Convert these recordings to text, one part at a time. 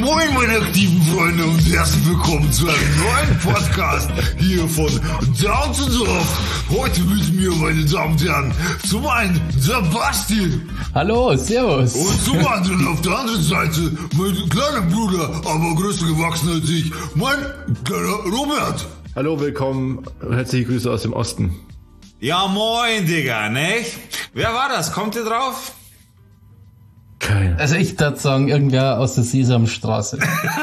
Moin meine aktiven Freunde und herzlich willkommen zu einem neuen Podcast hier von Down to Dorf. Heute mit mir, meine Damen und Herren, zum einen der Basti. Hallo, servus. Und zum anderen auf der anderen Seite mein kleiner Bruder, aber größer gewachsen als ich, mein kleiner Robert. Hallo, willkommen, herzliche Grüße aus dem Osten. Ja moin, Digga, ne? Wer war das? Kommt ihr drauf? Keiner. Also ich würde sagen, irgendwer aus der Sesamstraße.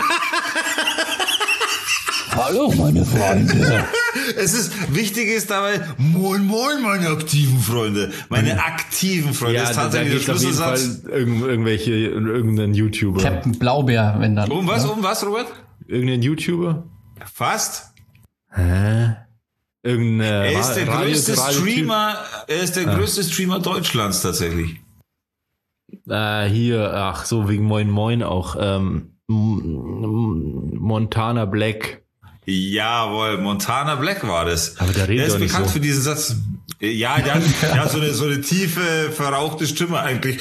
Hallo, meine Freunde. Wichtig ist dabei, moin moin, meine aktiven Freunde. Meine aktiven Freunde. Ja, das ist da tatsächlich geht der auf jeden Schlüsselsatz. Fall irgendein YouTuber. Captain Blaubeer, wenn dann. Um was, Robert? Irgendein YouTuber? Fast. Irgendein Er ist der größte Radio-Typ. Streamer, größte Streamer Deutschlands tatsächlich. Hier, ach so, wegen Moin Moin auch. Montana Black. Jawohl, Montana Black war das. Aber der redet ist doch nicht bekannt so. für diesen Satz. Ja, der hat so eine tiefe, verrauchte Stimme eigentlich.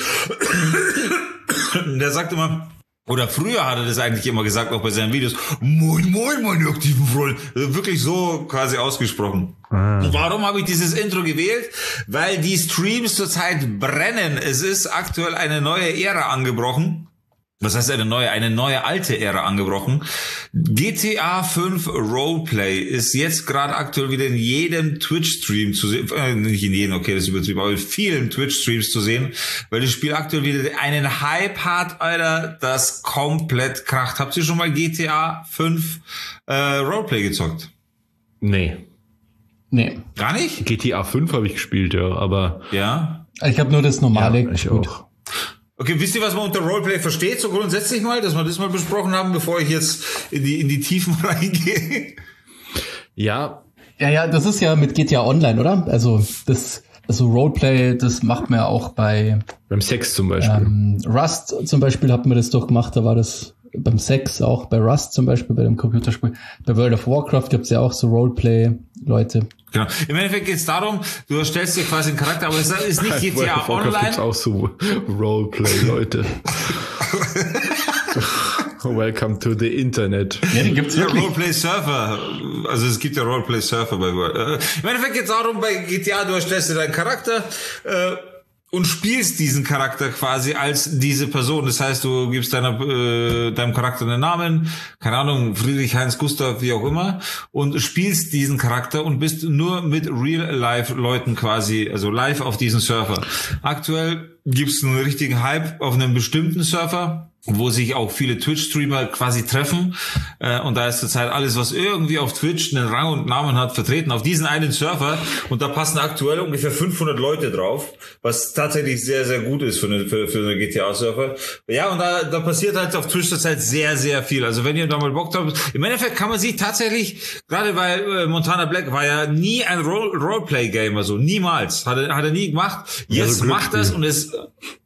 Der sagt immer, oder früher hat er das eigentlich immer gesagt, auch bei seinen Videos, moin moin, meine aktiven Freunde. Wirklich so quasi ausgesprochen. Und warum habe ich dieses Intro gewählt? Weil die Streams zurzeit brennen. Es ist aktuell eine neue Ära angebrochen. Was heißt eine neue alte Ära angebrochen. GTA 5 Roleplay ist jetzt gerade aktuell wieder in jedem Twitch-Stream zu sehen, nicht in jedem, okay, das ist übertrieben, aber in vielen Twitch-Streams zu sehen, weil das Spiel aktuell wieder einen Hype hat, Alter, das komplett kracht. Habt ihr schon mal GTA 5 Roleplay gezockt? Nee. Gar nicht? GTA 5 habe ich gespielt, ja, aber... Ja. Ich habe nur das normale. Ja, ich gut. auch. Okay, wisst ihr, was man unter Roleplay versteht, so grundsätzlich mal, dass wir das mal besprochen haben, bevor ich jetzt in die Tiefen reingehe? Ja. Ja, das ist ja mit GTA Online, oder? Also Roleplay, das macht man ja auch beim Sex zum Beispiel. Rust zum Beispiel hat man das doch gemacht, da war das beim Sex auch, bei Rust zum Beispiel, bei dem Computerspiel. Bei World of Warcraft gibt's ja auch so Roleplay-Leute. Genau. Im Endeffekt geht es darum, du erstellst dir quasi einen Charakter, aber es ist nicht GTA Online. Gibt's auch so Roleplay-Leute. Welcome to the Internet. Ja, die gibt's Ja, wirklich. Roleplay-Surfer. Also es gibt ja Roleplay-Surfer bei World. Im Endeffekt geht es darum, bei GTA, du erstellst dir deinen Charakter und spielst diesen Charakter quasi als diese Person. Das heißt, du gibst deinem Charakter einen Namen, keine Ahnung, Friedrich, Heinz, Gustav, wie auch immer, und spielst diesen Charakter und bist nur mit Real-Life-Leuten quasi, also live auf diesem Server. Aktuell gibt's einen richtigen Hype auf einem bestimmten Server, wo sich auch viele Twitch-Streamer quasi treffen. Und da ist zurzeit alles, was irgendwie auf Twitch einen Rang und Namen hat, vertreten auf diesen einen Server. Und da passen aktuell ungefähr 500 Leute drauf, was tatsächlich sehr, sehr gut ist für eine GTA-Server. Ja, und da passiert halt auf Twitch zurzeit sehr, sehr viel. Also wenn ihr da mal Bock habt, im Endeffekt kann man sich tatsächlich, gerade weil Montana Black war ja nie ein Roleplay-Gamer, so niemals. Hat er nie gemacht. Jetzt so macht das und es...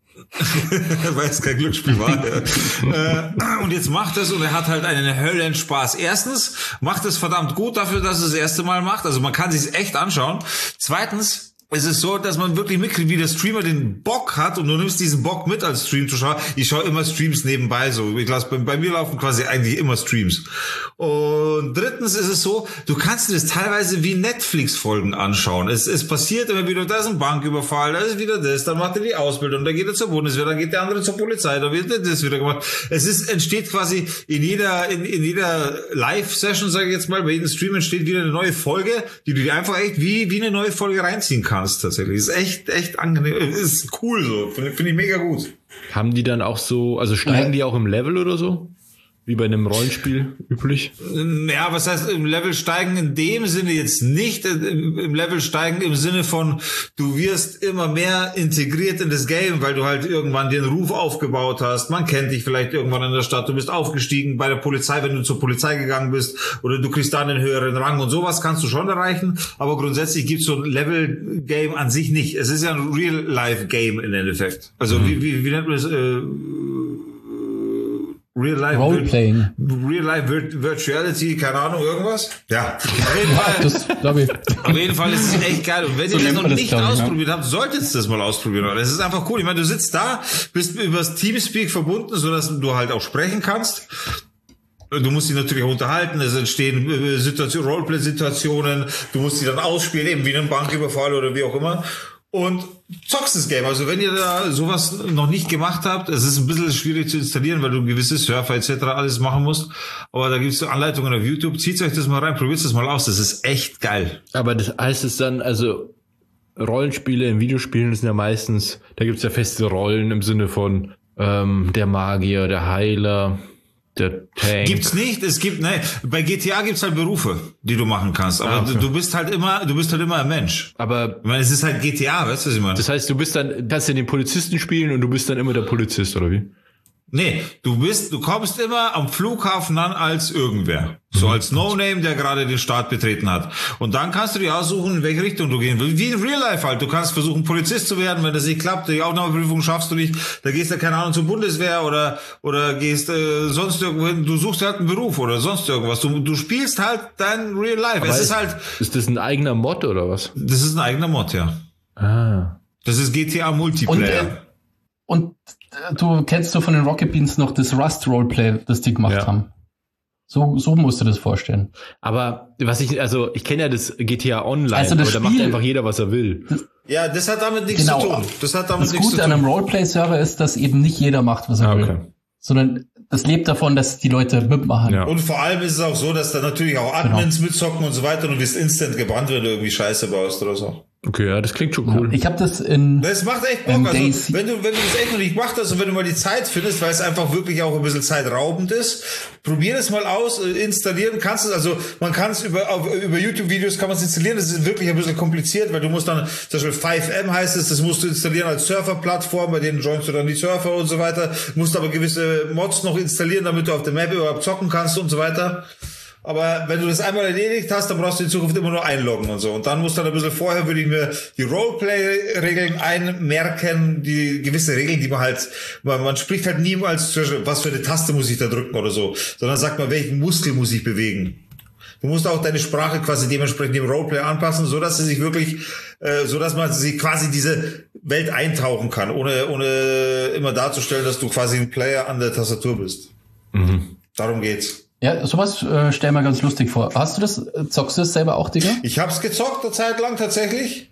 weil es kein Glücksspiel war. Und jetzt macht es und er hat halt einen Höllenspaß. Erstens macht es verdammt gut dafür, dass es das erste Mal macht. Also man kann sich echt anschauen. Zweitens, es ist so, dass man wirklich mitkriegt, wie der Streamer den Bock hat und du nimmst diesen Bock mit als Stream-Zuschauer. Ich schaue immer Streams nebenbei so. Ich lasse bei mir laufen quasi eigentlich immer Streams. Und drittens ist es so, du kannst dir das teilweise wie Netflix-Folgen anschauen. Es passiert immer wieder, da ist ein Banküberfall, da ist wieder das, dann macht er die Ausbildung, dann geht er zur Bundeswehr, dann geht der andere zur Polizei, dann wird das wieder gemacht. Entsteht quasi in jeder Live-Session, sage ich jetzt mal, bei jedem Stream entsteht wieder eine neue Folge, die du dir einfach echt wie eine neue Folge reinziehen kannst. Tatsächlich. Ist echt angenehm. Ist cool so. Finde ich mega gut. Haben die dann auch so, also steigen die auch im Level oder so? Wie bei einem Rollenspiel üblich? Ja, was heißt im Level steigen in dem Sinne jetzt nicht, im Level steigen im Sinne von, du wirst immer mehr integriert in das Game, weil du halt irgendwann den Ruf aufgebaut hast, man kennt dich vielleicht irgendwann in der Stadt, du bist aufgestiegen bei der Polizei, wenn du zur Polizei gegangen bist, oder du kriegst dann einen höheren Rang und sowas kannst du schon erreichen, aber grundsätzlich gibt's so ein Level-Game an sich nicht. Es ist ja ein Real-Life-Game im Endeffekt. Also wie nennt man das? Roleplaying. Real-Life Virtuality, keine Ahnung, irgendwas? Ja. Auf jeden Fall. Das glaube ich. Auf jeden Fall ist es echt geil. Und wenn So ihr das nennt noch man das, nicht glaub ich, ausprobiert habt, solltet ihr das mal ausprobieren. Das ist einfach cool. Ich meine, du sitzt da, bist übers Teamspeak verbunden, sodass du halt auch sprechen kannst. Du musst dich natürlich auch unterhalten, es entstehen Roleplay-Situationen, du musst die dann ausspielen, eben wie einen Banküberfall oder wie auch immer. Und zockst das Game. Also wenn ihr da sowas noch nicht gemacht habt, es ist ein bisschen schwierig zu installieren, weil du gewisse Surfer etc. alles machen musst. Aber da gibt's so Anleitungen auf YouTube. Zieht euch das mal rein, probiert das mal aus. Das ist echt geil. Aber das heißt es dann, also Rollenspiele in Videospielen sind ja meistens, da gibt's ja feste Rollen im Sinne von der Magier, der Heiler, der Tank. Gibt's nicht, bei GTA gibt's halt Berufe, die du machen kannst, aber okay. du bist halt immer ein Mensch. Aber ich meine, es ist halt GTA, weißt du, was ich meine? das heißt, kannst ja den Polizisten spielen und du bist dann immer der Polizist, oder wie? Nee, du kommst immer am Flughafen an als irgendwer. So als No-Name, der gerade den Staat betreten hat. Und dann kannst du dir aussuchen, in welche Richtung du gehen willst. Wie in Real Life halt. Du kannst versuchen, Polizist zu werden. Wenn das nicht klappt, die Aufnahmeprüfung schaffst du nicht, da gehst du, keine Ahnung, zur Bundeswehr oder gehst sonst irgendwo hin. Du suchst halt einen Beruf oder sonst irgendwas. Du spielst halt dein Real Life. Aber ist das ein eigener Mod oder was? Das ist ein eigener Mod, ja. Ah. Das ist GTA Multiplayer. Und du kennst von den Rocket Beans noch das Rust Roleplay, das die gemacht haben. So musst du das vorstellen. Aber ich kenne ja das GTA Online, also aber das da Spiel, macht einfach jeder, was er will. Ja, das hat damit nichts zu tun. Das Gute an einem Roleplay-Server ist, dass eben nicht jeder macht, was er will. Sondern das lebt davon, dass die Leute mitmachen. Ja. Und vor allem ist es auch so, dass da natürlich auch Admins mitzocken und so weiter und du wirst instant gebannt, wenn du irgendwie Scheiße baust oder so. Okay, ja, das klingt schon cool. Ich habe das Das macht echt Bock. Also, wenn du das echt noch nicht gemacht hast und wenn du mal die Zeit findest, weil es einfach wirklich auch ein bisschen zeitraubend ist, probier es mal aus, installieren kannst du, also man kann es über YouTube-Videos kann man es installieren, das ist wirklich ein bisschen kompliziert, weil du musst dann, zum Beispiel 5M heißt es, das musst du installieren als Surfer-Plattform, bei denen joinst du dann die Surfer und so weiter, musst aber gewisse Mods noch installieren, damit du auf der Map überhaupt zocken kannst und so weiter. Aber wenn du das einmal erledigt hast, dann brauchst du in Zukunft immer nur einloggen und so. Und dann musst du dann ein bisschen vorher, würde ich mir die Roleplay-Regeln einmerken, die gewisse Regeln, die man spricht halt niemals, was für eine Taste muss ich da drücken oder so, sondern sagt man, welchen Muskel muss ich bewegen. Du musst auch deine Sprache quasi dementsprechend dem Roleplay anpassen, so dass sie sich wirklich, so dass man sie quasi diese Welt eintauchen kann, ohne immer darzustellen, dass du quasi ein Player an der Tastatur bist. Mhm. Darum geht's. Ja, sowas stell mal ganz lustig vor. Zockst du das selber auch, Digga? Ich hab's gezockt eine Zeit lang tatsächlich.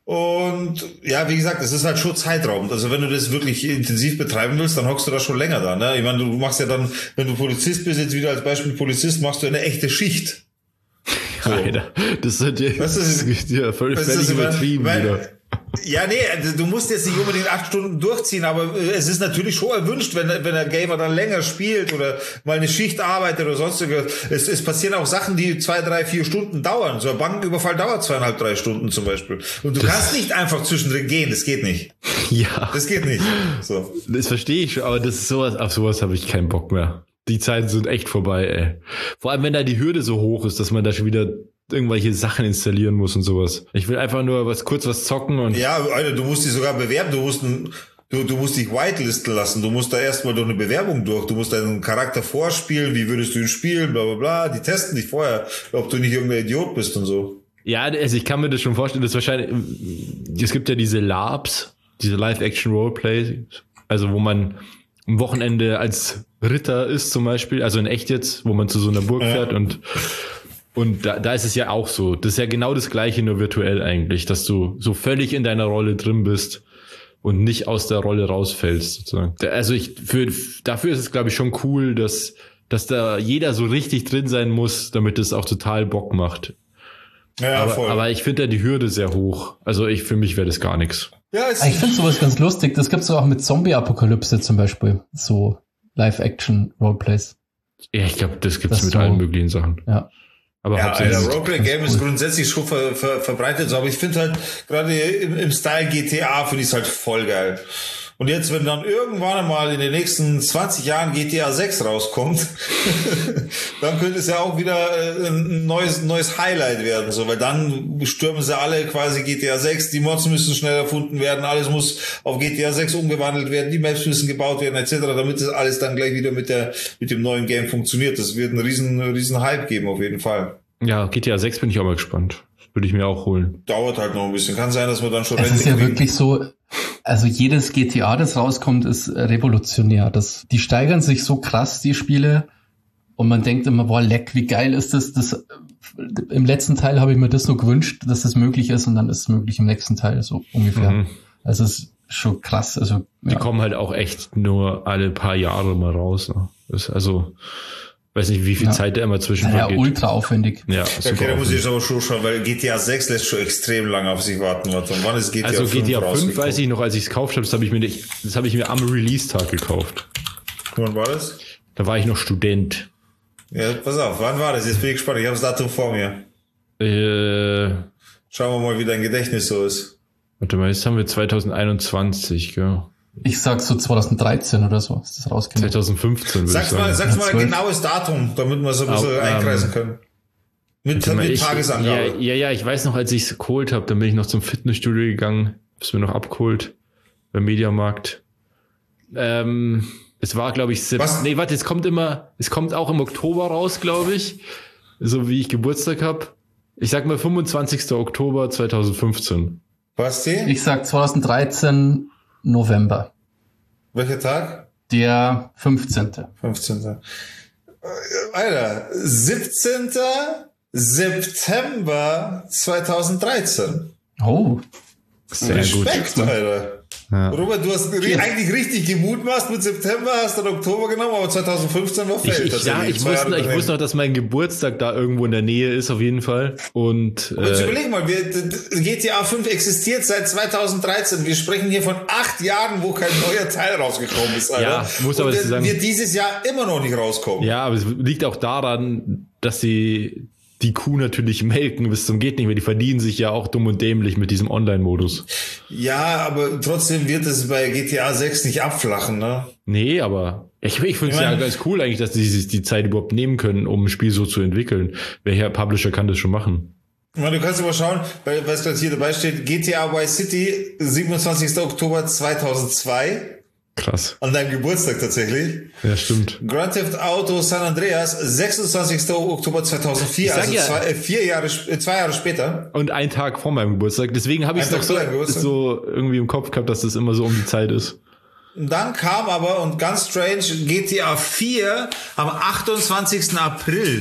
Und ja, wie gesagt, es ist halt schon zeitraubend. Also wenn du das wirklich intensiv betreiben willst, dann hockst du da schon länger da. Ne? Ich meine, du machst ja dann, wenn du Polizist bist, jetzt wieder als Beispiel Polizist, machst du eine echte Schicht. So. Alter, das ist ja völlig übertrieben wieder. Ja, nee, du musst jetzt nicht unbedingt 8 Stunden durchziehen, aber es ist natürlich schon erwünscht, wenn der Gamer dann länger spielt oder mal eine Schicht arbeitet oder sonstiges. Es passieren auch Sachen, die 2, 3, 4 Stunden dauern. So ein Bankenüberfall dauert 2,5, 3 Stunden zum Beispiel. Und du kannst nicht einfach zwischendrin gehen, das geht nicht. Ja. Das geht nicht. So. Das verstehe ich schon, aber das ist auf sowas habe ich keinen Bock mehr. Die Zeiten sind echt vorbei, ey. Vor allem, wenn da die Hürde so hoch ist, dass man da schon wieder irgendwelche Sachen installieren muss und sowas. Ich will einfach nur kurz was zocken und... Ja, Alter, du musst dich sogar bewerben, du musst dich whitelisten lassen, du musst da erstmal durch eine Bewerbung durch, du musst deinen Charakter vorspielen, wie würdest du ihn spielen, bla bla bla, die testen dich vorher, ob du nicht irgendein Idiot bist und so. Ja, also ich kann mir das schon vorstellen, dass wahrscheinlich, es gibt ja diese LARPs, diese Live-Action-Roleplay, also wo man am Wochenende als Ritter ist zum Beispiel, also in echt jetzt, wo man zu so einer Burg fährt und da ist es ja auch so. Das ist ja genau das Gleiche, nur virtuell eigentlich, dass du so völlig in deiner Rolle drin bist und nicht aus der Rolle rausfällst, sozusagen. Also dafür ist es, glaube ich, schon cool, dass da jeder so richtig drin sein muss, damit es auch total Bock macht. Ja, voll. Aber ich finde da die Hürde sehr hoch. Also für mich wäre das gar nichts. Ja, ich finde sowas ganz lustig. Das gibt's so auch mit Zombie-Apokalypse zum Beispiel. So Live-Action-Roleplays. Ja, ich glaube, das gibt's mit allen möglichen Sachen. Ja. Aber ja, der Roleplay-Game ist grundsätzlich schon verbreitet, aber ich finde halt, gerade im Style GTA finde ich es halt voll geil. Und jetzt, wenn dann irgendwann mal in den nächsten 20 Jahren GTA 6 rauskommt, dann könnte es ja auch wieder ein neues Highlight werden, so, weil dann stürmen sie alle quasi GTA 6, die Mods müssen schnell erfunden werden, alles muss auf GTA 6 umgewandelt werden, die Maps müssen gebaut werden, etc., damit das alles dann gleich wieder mit dem neuen Game funktioniert. Das wird einen riesen Hype geben, auf jeden Fall. Ja, GTA 6 bin ich auch mal gespannt. Würde ich mir auch holen. Dauert halt noch ein bisschen. Kann sein, dass wir dann schon... Es ist ja wirklich so, also jedes GTA, das rauskommt, ist revolutionär. Die steigern sich so krass, die Spiele. Und man denkt immer, boah, leck, wie geil ist das? Im letzten Teil habe ich mir das nur gewünscht, dass das möglich ist. Und dann ist es möglich im nächsten Teil, so ungefähr. Mhm. Also es ist schon krass. Also die kommen halt auch echt nur alle paar Jahre mal raus. Ne? Das ist also... weiß nicht, wie viel Zeit da immer zwischen geht. Ja, ultra aufwendig. Ja, okay, da muss ich jetzt aber schon schauen, weil GTA 6 lässt schon extrem lange auf sich warten. Und wann ist GTA 5 Also GTA 5 weiß ich noch, als ich es gekauft habe, das habe ich mir am Release-Tag gekauft. Wann war das? Da war ich noch Student. Ja, pass auf, wann war das? Jetzt bin ich gespannt, ich habe das Datum vor mir. Schauen wir mal, wie dein Gedächtnis so ist. Warte mal, jetzt haben wir 2021, gell? Ich sag so 2013 oder so, ist das rausgekommen. 2015 würde ich sagen. Sag's mal ein genaues Datum, damit wir so ein bisschen einkreisen können. Mit Tagesangabe. Ja, ich weiß noch, als ich es geholt habe, dann bin ich noch zum Fitnessstudio gegangen, hab's mir noch abgeholt beim Mediamarkt. Es war, glaube ich, es kommt auch im Oktober raus, glaube ich, so wie ich Geburtstag habe. Ich sag mal 25. Oktober 2015. Basti? Ich sag 2013 November. Welcher Tag? Der 15. 15. Alter, 17. September 2013. Oh. Sehr Respekt, gut. Alter. Ja. Robert, du hast eigentlich richtig gemutmaßt mit September, hast dann Oktober genommen, aber 2015 war Feld. Ich wusste noch, dass mein Geburtstag da irgendwo in der Nähe ist, auf jeden Fall. Und jetzt überleg mal, GTA 5 existiert seit 2013. Wir sprechen hier von 8 Jahren, wo kein neuer Teil rausgekommen ist, Alter. Ja, muss aber sagen, wird dieses Jahr immer noch nicht rauskommen. Ja, aber es liegt auch daran, dass sie die Kuh natürlich melken bis zum geht nicht mehr. Die verdienen sich ja auch dumm und dämlich mit diesem Online-Modus. Ja, aber trotzdem wird es bei GTA 6 nicht abflachen, ne? Nee, aber ich finde es ja ganz cool eigentlich, dass die sich die Zeit überhaupt nehmen können, um ein Spiel so zu entwickeln. Welcher Publisher kann das schon machen? Ich meine, du kannst aber schauen, weil es gerade hier dabei steht, GTA Vice City, 27. Oktober 2002. Krass. An deinem Geburtstag tatsächlich. Ja, stimmt. Grand Theft Auto San Andreas, 26. Oktober 2004, also 2 Jahre später. Und ein Tag vor meinem Geburtstag. Deswegen habe ich es doch so irgendwie im Kopf gehabt, dass das immer so um die Zeit ist. Und dann kam aber, und ganz strange, GTA 4 am 28. April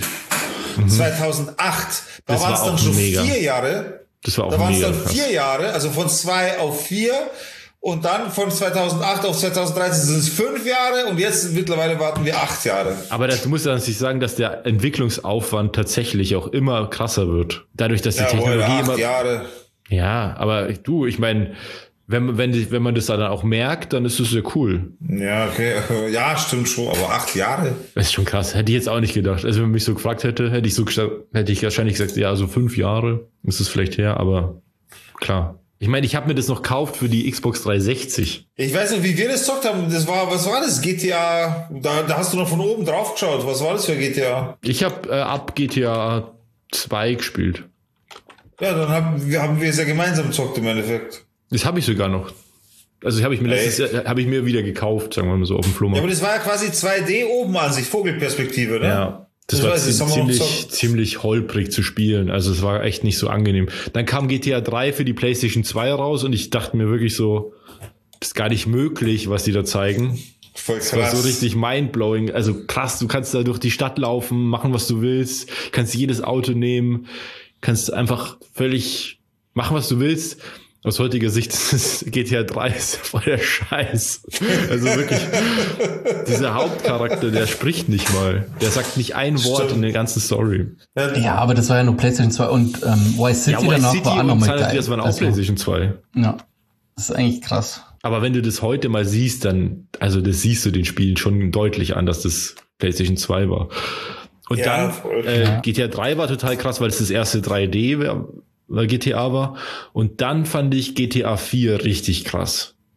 2008. Da waren es dann schon 4 Jahre. Das war auch Da waren es mega dann 4 Jahre, also von 2 auf 4. Und dann von 2008 auf 2013 sind es 5 Jahre und jetzt mittlerweile warten wir 8 Jahre. Aber du musst ja natürlich sagen, dass der Entwicklungsaufwand tatsächlich auch immer krasser wird. Dadurch, dass die Technologie immer... 8 Jahre. Ja, aber ich meine, wenn man das dann auch merkt, dann ist das ja cool. Ja, okay. Ja, stimmt schon, aber 8 Jahre? Das ist schon krass. Hätte ich jetzt auch nicht gedacht. Also wenn man mich so gefragt hätte, hätte ich wahrscheinlich gesagt, ja, so 5 Jahre ist es vielleicht her, aber klar. Ich meine, ich habe mir das noch gekauft für die Xbox 360. Ich weiß nicht, wie wir das gezockt haben. Was war das? GTA, da hast du noch von oben drauf geschaut. Was war das für GTA? Ich habe ab GTA 2 gespielt. Ja, dann haben wir es ja gemeinsam gezockt im Endeffekt. Das habe ich sogar noch. Also habe ich mir wieder gekauft, sagen wir mal so, auf dem Flohmarkt. Ja, aber das war ja quasi 2D oben an sich, Vogelperspektive, ne? Ja. Das war ziemlich holprig zu spielen. Also es war echt nicht so angenehm. Dann kam GTA 3 für die PlayStation 2 raus und ich dachte mir wirklich so, das ist gar nicht möglich, was die da zeigen. Voll krass. Das war so richtig mindblowing. Also krass, du kannst da durch die Stadt laufen, machen, was du willst, kannst jedes Auto nehmen, kannst einfach völlig machen, was du willst. Aus heutiger Sicht ist GTA 3 ist ja voll der Scheiß. Also wirklich, dieser Hauptcharakter, der spricht nicht mal. Der sagt nicht ein Wort in der ganzen Story. Ja, aber das war ja nur PlayStation 2 und Vice City danach war auch nochmal geil. Das waren auch PlayStation 2. Ja, das ist eigentlich krass. Aber wenn du das heute mal siehst, dann, also das siehst du den Spielen schon deutlich an, dass das PlayStation 2 war. Und dann, GTA 3 war total krass, weil es das erste 3D GTA war. Und dann fand ich GTA 4 richtig krass.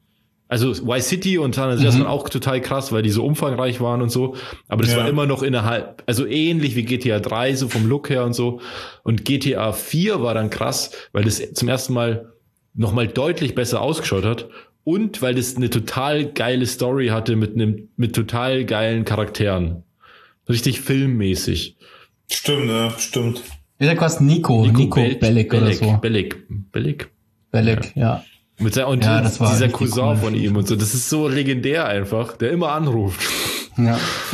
Also Y-City und San Andreas waren auch total krass, weil die so umfangreich waren und so. Aber das war immer noch innerhalb, also ähnlich wie GTA 3, so vom Look her und so. Und GTA 4 war dann krass, weil das zum ersten Mal nochmal deutlich besser ausgeschaut hat. Und weil das eine total geile Story hatte mit total geilen Charakteren. Richtig filmmäßig. Stimmt, ja, stimmt. Wie der quasi Nico Bellic oder so. Bellic, ja. Und das war dieser Cousin cool. von ihm und so. Das ist so legendär einfach, der immer anruft. Ja.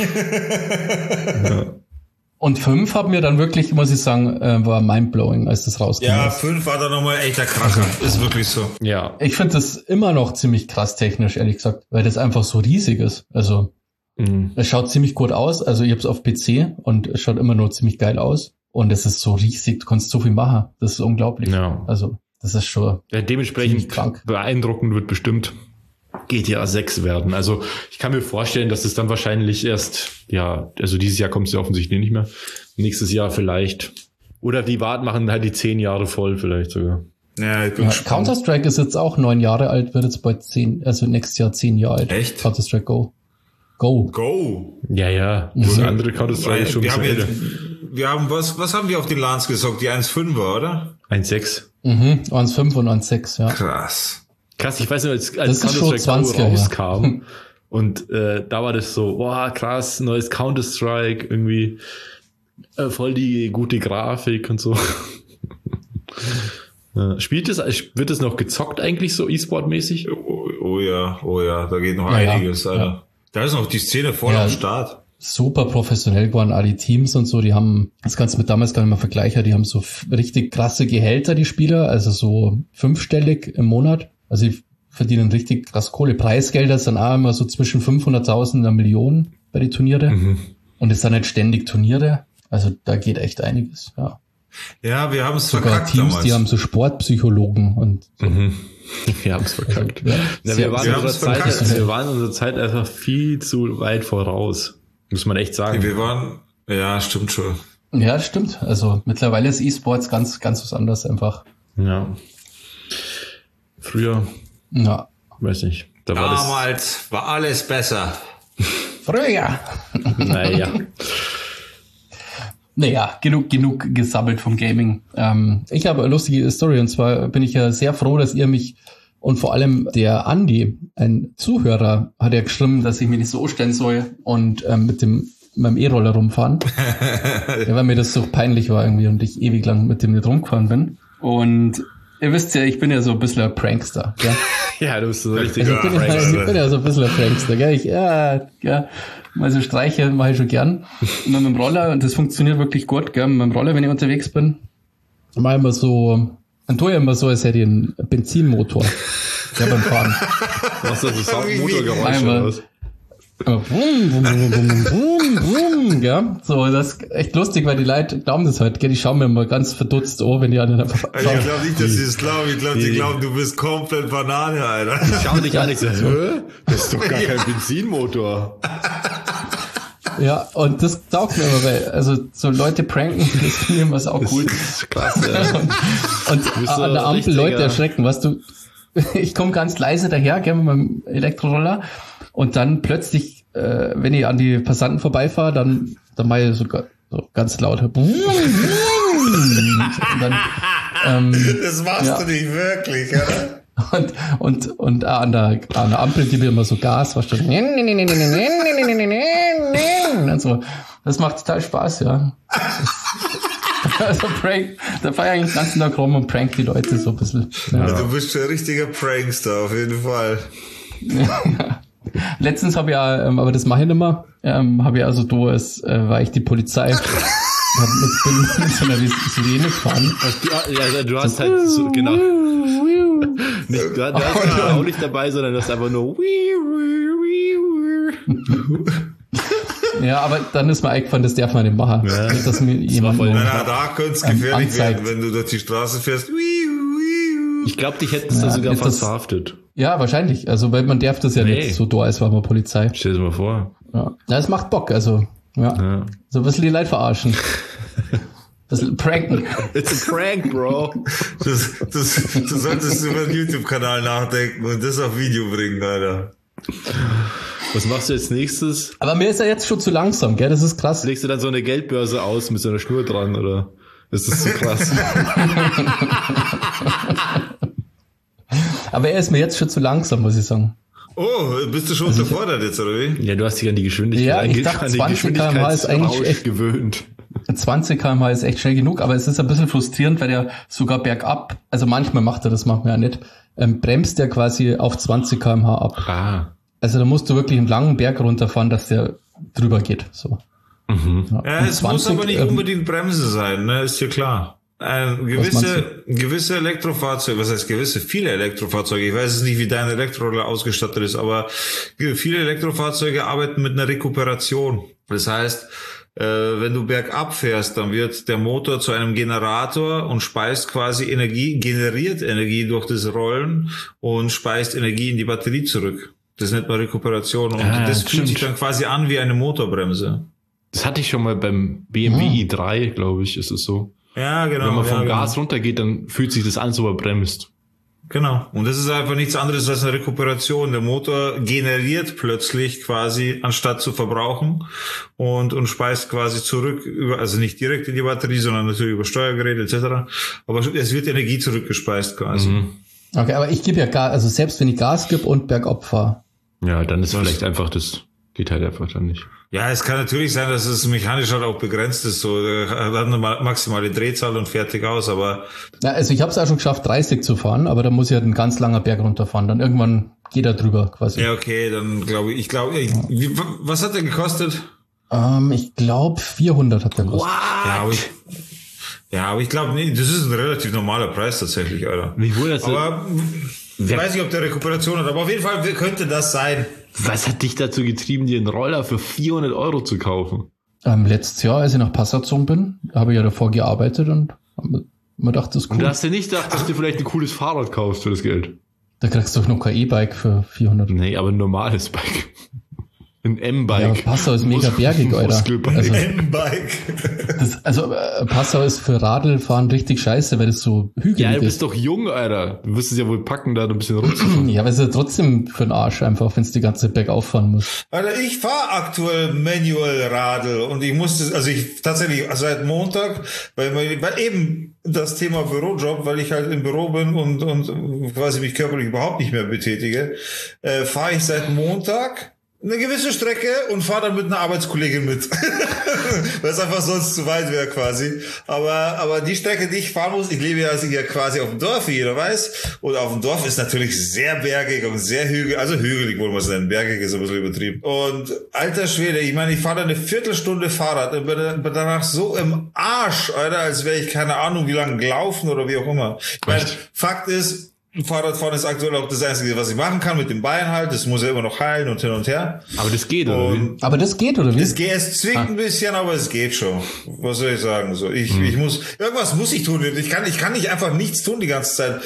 Und 5 hat mir dann wirklich, muss ich sagen, war mindblowing, als das rauskam. Ja, 5 war dann nochmal echter Kracher. Ist wirklich so. Ja. Ich finde das immer noch ziemlich krass technisch, ehrlich gesagt, weil das einfach so riesig ist. Also, es schaut ziemlich gut aus. Also, ich habe es auf PC und es schaut immer noch ziemlich geil aus. Und es ist so riesig, du kannst so viel machen. Das ist unglaublich. Ja. Also, das ist schon dementsprechend krank. beeindruckend wird bestimmt GTA 6 werden. Also ich kann mir vorstellen, dass es dann wahrscheinlich erst, also dieses Jahr kommt es ja offensichtlich nicht mehr. Nächstes Jahr vielleicht. Oder die machen halt die 10 Jahre voll vielleicht sogar. Ja, ich bin gespannt. Counter-Strike ist jetzt auch 9 Jahre alt, wird jetzt bald 10, also nächstes Jahr 10 Jahre alt. Echt? Counter-Strike Go. Go! Ja. Das andere Counter-Strike ist schon Wir ein haben, bisschen älter. wir haben was haben wir auf die LANs gesagt? Die 1.5er, oder? 1.6. 1.5 und 1.6, ja. Krass. Krass, ich weiß nicht, als Das ist schon Counter-Strike 20er, Go rauskam und da war das so, boah, krass, neues Counter-Strike, irgendwie voll die gute Grafik und so. Wird es noch gezockt eigentlich so E-Sport-mäßig? Oh ja, da geht noch einiges, Alter. Ja. Da ist noch die Szene voll am Start. Super professionell geworden, alle die Teams und so, die haben, das kannst du mit damals gar nicht mehr vergleichen, die haben so richtig krasse Gehälter, die Spieler, also so 5-stellig im Monat, also die verdienen richtig krass Kohle. Preisgelder sind auch immer so zwischen 500.000 und 1 Million bei den Turniere und es sind nicht ständig Turniere, also da geht echt einiges, ja. Ja, wir haben es Sogar verkackt Teams, damals. die haben so Sportpsychologen und so. Wir haben es verkackt. Ja, Wir waren unserer Zeit einfach viel zu weit voraus. Muss man echt sagen. Ja, stimmt schon. Ja, stimmt. Also mittlerweile ist E-Sports ganz was anderes einfach. Ja. Früher, weiß nicht. Damals war alles besser. Früher. Naja, genug gesammelt vom Gaming. Ich habe eine lustige Story und zwar bin ich ja sehr froh, dass ihr mich und vor allem der Andi, ein Zuhörer, hat ja geschrieben, dass ich mich nicht so stellen soll und mit meinem E-Roller rumfahren. Ja, weil mir das so peinlich war irgendwie und ich ewig lang mit dem nicht rumgefahren bin. Und ihr wisst ja, ich bin ja so ein bisschen ein Prankster. Gell? Ja, du bist so richtig. Also ich bin ja so ein bisschen ein Prankster. Gell? Mal so Streiche mache ich schon gern. Und mit dem Roller, und das funktioniert wirklich gut, gell? Mit dem Roller, wenn ich unterwegs bin, mache ich immer so, dann tue ich immer so, als hätte ich einen Benzinmotor. Ja, beim Fahren. Was ist das Soundmotorgeräusch oder was? Ja, so, das ist echt lustig, weil die Leute glauben das halt, gell? Die schauen mir immer ganz verdutzt wenn die anderen einfach Ich glaube nicht, dass sie es glauben. Ich glaube, die glauben, du bist komplett Banane, Alter. Schau dich an, ich sag, das ist doch gar kein Benzinmotor. Ja, und das taugt mir immer, weil, also, so Leute pranken, das finde ich immer auch cool. Das ist klasse. Ja. Und an der Ampel Leute erschrecken, weißt du, ich komme ganz leise daher, gell, mit meinem Elektroroller, und dann plötzlich, wenn ich an die Passanten vorbeifahre, dann mache ich so ganz laut. Und dann, das machst du nicht wirklich, oder? Und an der Ampel gebe ich immer so Gas, was schon. Und so. Das macht total Spaß, ja. Also da fahre ich eigentlich den ganzen Tag rum und prank die Leute so ein bisschen. Ja. Du bist schon ein richtiger Prankster, auf jeden Fall. Letztens habe ich ja, aber das mache ich nicht mehr, habe ich also war ich die Polizei. bin mit so einer Sirene gefahren. Du hast halt so, genau. Du hast auch nicht dabei, sondern das ist einfach nur. Ja, aber dann ist mir eingefallen, das darf man nicht machen. Ja. Nicht, dass mir jemand Da könnte es gefährlich anzeigt. werden, wenn du durch die Straße fährst. Ich glaube, dich hätten sie sogar fast verhaftet. Ja, wahrscheinlich. Also, weil man darf das ja nicht so da, als war man Polizei. Stell dir mal vor. Ja, es macht Bock, also, ja. So ein bisschen die Leute verarschen. bisschen pranken. It's a prank, Bro. Du solltest über den YouTube-Kanal nachdenken und das auf Video bringen, Alter. Was machst du jetzt nächstes? Aber mir ist er jetzt schon zu langsam, gell? Das ist krass. Legst du dann so eine Geldbörse aus mit so einer Schnur dran, oder ist das zu krass? Aber er ist mir jetzt schon zu langsam, muss ich sagen. Oh, bist du schon unterfordert jetzt, oder wie? Ja, du hast dich an die Geschwindigkeit, Ja, ich dachte, 20 km/h ist eigentlich echt gewöhnt. 20 km/h ist echt schnell genug, aber es ist ein bisschen frustrierend, weil er sogar bergab, also manchmal macht er das, manchmal ja nicht, bremst er quasi auf 20 km/h ab. Ah. Also da musst du wirklich einen langen Berg runterfahren, dass der drüber geht. So. Ja, es 20, muss aber nicht unbedingt Bremse sein, ne? Ist dir klar. Gewisse Elektrofahrzeuge, was heißt gewisse? Viele Elektrofahrzeuge, ich weiß es nicht, wie dein Elektroroller ausgestattet ist, aber viele Elektrofahrzeuge arbeiten mit einer Rekuperation. Das heißt, wenn du bergab fährst, dann wird der Motor zu einem Generator und speist quasi Energie, generiert Energie durch das Rollen und speist Energie in die Batterie zurück. Das nennt man Rekuperation und das fühlt sich dann quasi an wie eine Motorbremse. Das hatte ich schon mal beim BMW i3, glaube ich, ist es so. Ja, genau. Wenn man vom Gas runtergeht, dann fühlt sich das an, so er bremst. Genau. Und das ist einfach nichts anderes als eine Rekuperation. Der Motor generiert plötzlich quasi, anstatt zu verbrauchen und speist quasi zurück, also nicht direkt in die Batterie, sondern natürlich über Steuergeräte etc. Aber es wird Energie zurückgespeist quasi. Okay, aber ich gebe ja Gas, also selbst wenn ich Gas gebe und bergab fahre. Ja, dann ist vielleicht einfach das, geht halt einfach dann nicht. Ja, es kann natürlich sein, dass es mechanisch halt auch begrenzt ist, so, hat eine maximale Drehzahl und fertig aus, aber... Ja, also ich habe es auch schon geschafft, 30 zu fahren, aber da muss ich halt einen ganz langer Berg runterfahren, dann irgendwann geht er drüber quasi. Ja, okay, dann was hat der gekostet? Ich glaube 400 hat der gekostet. Ja, aber ich glaube, nee, das ist ein relativ normaler Preis tatsächlich, Alter. Wie wohl das aber ich weiß nicht, ob der Rekuperation hat, aber auf jeden Fall könnte das sein. Was hat dich dazu getrieben, dir einen Roller für 400 € zu kaufen? Letztes Jahr, als ich nach Passau gezogen bin, habe ich ja davor gearbeitet und man dachte, das ist cool. Und du hast dir nicht gedacht, dass du vielleicht ein cooles Fahrrad kaufst für das Geld? Da kriegst du doch noch kein E-Bike für 400. Nee, aber ein normales Bike. Ein M-Bike. Ja, Passau ist mega bergig, Alter. Also, M-Bike. Passau ist für Radlfahren richtig scheiße, weil das so hügelig ist. Ja, du bist doch jung, Alter. Du wirst es ja wohl packen, da ein bisschen rumzufahren. Ja, aber es ist ja trotzdem für den Arsch einfach, wenn es die ganze Zeit bergauf fahren muss. Alter, ich fahre aktuell manual Radl und ich musste, also ich tatsächlich seit Montag, weil eben das Thema Bürojob, weil ich halt im Büro bin und quasi mich körperlich überhaupt nicht mehr betätige, fahre ich seit Montag eine gewisse Strecke und fahre dann mit einer Arbeitskollegin mit. Weil es einfach sonst zu weit wäre quasi. Aber die Strecke, die ich fahren muss, ich lebe ja hier quasi auf dem Dorf, wie jeder weiß. Und auf dem Dorf ist natürlich sehr bergig und sehr hügelig, also hügelig wollen wir es nennen, bergig ist ein bisschen übertrieben. Und alter Schwede, ich meine, ich fahre da eine Viertelstunde Fahrrad und bin danach so im Arsch, Alter, als wäre ich keine Ahnung wie lange gelaufen oder wie auch immer. Ich meine, Fakt ist, Fahrradfahren ist aktuell auch das Einzige, was ich machen kann mit dem Bein halt. Das muss ja immer noch heilen und hin und her. Aber das geht, oder wie? Aber das geht, oder wie? Es zwingt ein bisschen, aber es geht schon. Was soll ich sagen? So, ich muss, irgendwas muss ich tun. Ich kann nicht einfach nichts tun die ganze Zeit.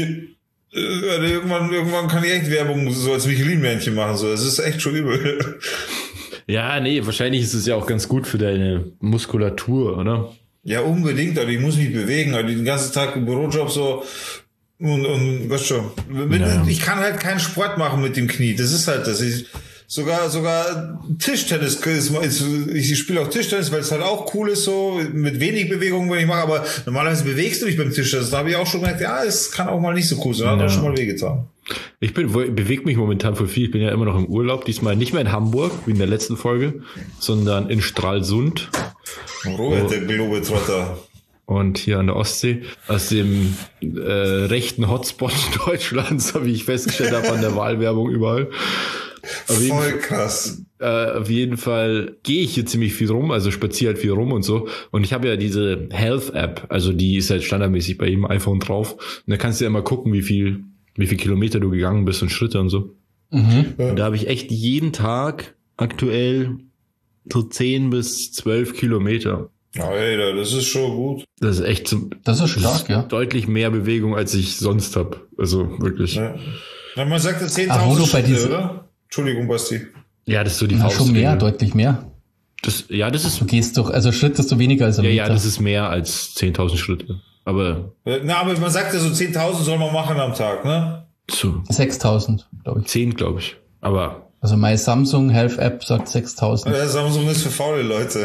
Irgendwann kann ich echt Werbung so als Michelin-Männchen machen. So, das ist echt schon übel. Ja, nee, wahrscheinlich ist es ja auch ganz gut für deine Muskulatur, oder? Ja, unbedingt. Also ich muss mich bewegen. Also den ganzen Tag im Bürojob so. Und weißt schon, ich kann halt keinen Sport machen mit dem Knie. Das ist halt das. Sogar Tischtennis, ich spiele auch Tischtennis, weil es halt auch cool ist, so mit wenig Bewegung, wenn ich mache, aber normalerweise bewegst du dich beim Tischtennis. Da habe ich auch schon gemerkt, ja, es kann auch mal nicht so cool sein. Hat auch schon mal wehgetan. Ich bewege mich momentan voll viel. Ich bin ja immer noch im Urlaub, diesmal nicht mehr in Hamburg, wie in der letzten Folge, sondern in Stralsund. Robert, der Globetrotter. Und hier an der Ostsee, aus dem rechten Hotspot Deutschlands, wie ich festgestellt habe, an der Wahlwerbung überall. Voll krass. Auf jeden Fall gehe ich hier ziemlich viel rum, also spaziere halt viel rum und so. Und ich habe ja diese Health-App, also die ist halt standardmäßig bei jedem iPhone drauf. Und da kannst du ja immer gucken, wie viel Kilometer du gegangen bist und Schritte und so. Und da habe ich echt jeden Tag aktuell so 10 bis 12 Kilometer. Alter, das ist schon gut. Das ist echt das ist stark, ja. Deutlich mehr Bewegung, als ich sonst habe. Also wirklich. Ja. Na, man sagt ja 10.000 Schritte, oder? Entschuldigung, Basti. Ja, das ist so die Faustregel. Schon mehr, deutlich mehr. Das ist, Du gehst doch, also schrittest du weniger als ein Meter. ja, das ist mehr als 10.000 Schritte. Aber aber man sagt ja so 10.000 soll man machen am Tag, ne? so 6.000, glaube ich. 10, glaube ich. Aber Also meine Samsung Health App sagt 6.000. Ja, Samsung ist für faule Leute,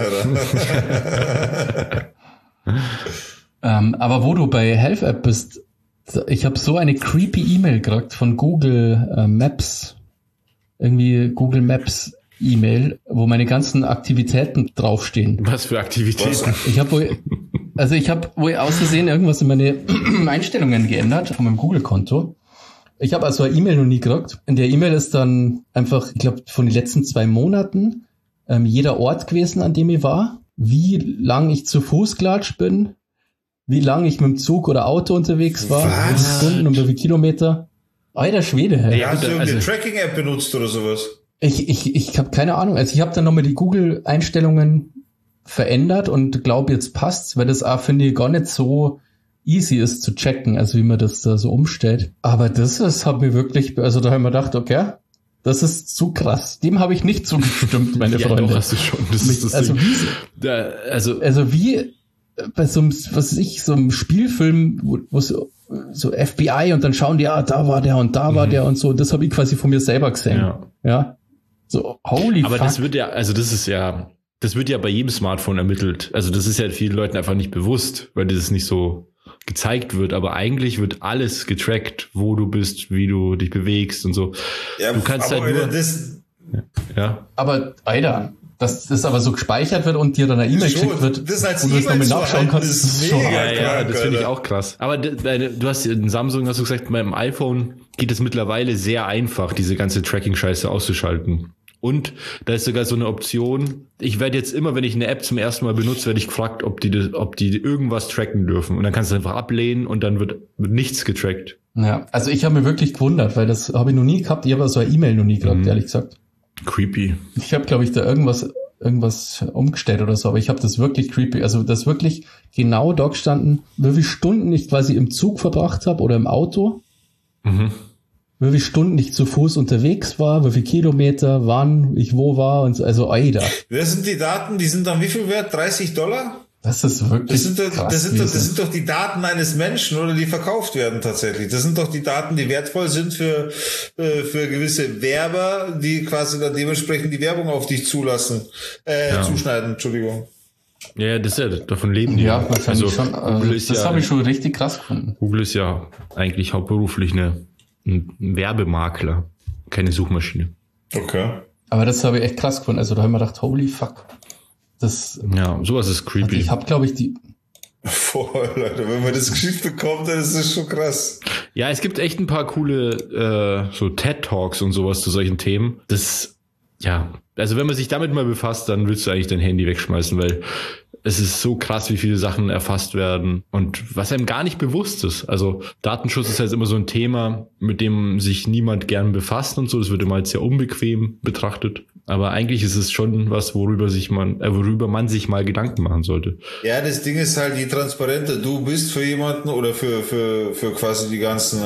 Alter. Aber wo du bei Health App bist, ich habe so eine creepy E-Mail gekriegt von Google Maps. Irgendwie Google Maps E-Mail, wo meine ganzen Aktivitäten draufstehen. was für Aktivitäten? Ich habe wohl aus Versehen irgendwas in meine Einstellungen geändert von meinem Google-Konto. Ich habe also eine E-Mail noch nie gekriegt. In der E-Mail ist dann einfach, ich glaube, von den letzten 2 Monaten jeder Ort gewesen, an dem ich war, wie lang ich zu Fuß gelatscht bin, wie lang ich mit dem Zug oder Auto unterwegs war, wie viele Stunden und wie viele Kilometer. Alter Schwede, hey. Ja, Hast du irgendeine also- Tracking-App benutzt oder sowas? Ich habe keine Ahnung. Also ich habe dann nochmal die Google-Einstellungen verändert und glaube, jetzt passt's, weil das auch, finde ich, gar nicht so easy ist zu checken, also wie man das da so umstellt. Aber hat mir wirklich, also da habe ich mir gedacht, okay, das ist zu krass. Dem habe ich nicht zugestimmt, meine Ja, Freunde. doch, hast du schon. Das ist das also Ding. wie, Also wie bei so einem, so einem Spielfilm, wo so FBI und dann schauen die, da war der und da war der und so. Das habe ich quasi von mir selber gesehen. Ja. So, holy aber fuck. das wird ja bei jedem Smartphone ermittelt. Also das ist ja vielen Leuten einfach nicht bewusst, weil das nicht so gezeigt wird. Aber eigentlich wird alles getrackt, wo du bist, wie du dich bewegst und so. Ja, du kannst aber halt nur. das, Aber, Alter, dass das aber so gespeichert wird und dir dann eine E-Mail Schon, geschickt wird, das als wo du es E-Mail nochmal zu nachschauen halten, kannst, ist das ist schon mega. hart. Ja, das finde ich Alter. auch krass. Aber du hast in Samsung, hast du gesagt, beim iPhone geht es mittlerweile sehr einfach, diese ganze Tracking-Scheiße auszuschalten. Und da ist sogar so eine Option, ich werde jetzt immer, wenn ich eine App zum ersten Mal benutze, werde ich gefragt, ob die irgendwas tracken dürfen. Und dann kannst du einfach ablehnen und dann wird nichts getrackt. Ja, also ich habe mir wirklich gewundert, weil das habe ich noch nie gehabt. Ich habe so eine E-Mail noch nie gehabt, ehrlich gesagt. Creepy. Ich habe, glaube ich, da irgendwas umgestellt oder so, aber ich habe das wirklich creepy, also das wirklich genau da gestanden, wie viele Stunden ich quasi im Zug verbracht habe oder im Auto, wie viele Stunden ich zu Fuß unterwegs war, wie viele Kilometer, wann ich wo war und so, also Alter. das sind die Daten, die sind dann wie viel wert? $30? Das ist wirklich Das sind krass. das sind doch die Daten eines Menschen, oder die verkauft werden tatsächlich. Das sind doch die Daten, die wertvoll sind für gewisse Werber, die quasi dann dementsprechend die Werbung auf dich zuschneiden, Entschuldigung. Ja, das ist ja, davon leben die. Ja, wahrscheinlich schon. Google ist Das ja, habe ich schon richtig krass gefunden. Google ist ja eigentlich hauptberuflich ein Werbemakler, keine Suchmaschine. Okay. Aber das habe ich echt krass gefunden. Also da habe ich mir gedacht, holy fuck. Das, Ja, sowas ist creepy. ich habe, glaube ich, Voll, Leute, wenn man das geschickt bekommt, dann ist das schon krass. Ja, es gibt echt ein paar coole so TED-Talks und sowas zu solchen Themen. Das, ja, also wenn man sich damit mal befasst, dann willst du eigentlich dein Handy wegschmeißen, weil es ist so krass, wie viele Sachen erfasst werden und was einem gar nicht bewusst ist. Also Datenschutz ist halt immer so ein Thema, mit dem sich niemand gern befasst und so. Das wird immer als sehr unbequem betrachtet. Aber eigentlich ist es schon was, worüber man sich mal Gedanken machen sollte. Ja, das Ding ist halt, je transparenter du bist für jemanden oder für quasi die ganzen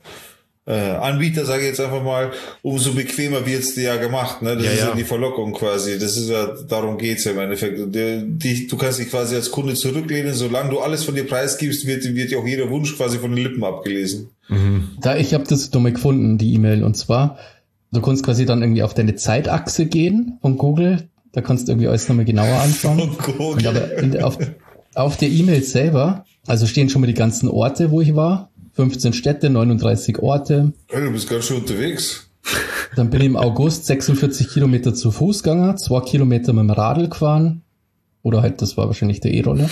Anbieter, sage ich jetzt einfach mal, umso bequemer wird's dir ja gemacht. Ne? Das ist ja die Verlockung quasi. Das ist ja, darum geht's ja im Endeffekt. Du kannst dich quasi als Kunde zurücklehnen, solange du alles von dir preisgibst, wird ja auch jeder Wunsch quasi von den Lippen abgelesen. ich habe das dumme gefunden, die E-Mail, und zwar, du kannst quasi dann irgendwie auf deine Zeitachse gehen von Google, da kannst du irgendwie alles nochmal genauer anschauen. Und aber auf der E-Mail selber, also stehen schon mal die ganzen Orte, wo ich war, 15 Städte, 39 Orte. Hey, du bist ganz schön unterwegs. Dann bin ich im August 46 Kilometer zu Fuß gegangen, 2 Kilometer mit dem Radl gefahren, oder halt, das war wahrscheinlich der E-Roller,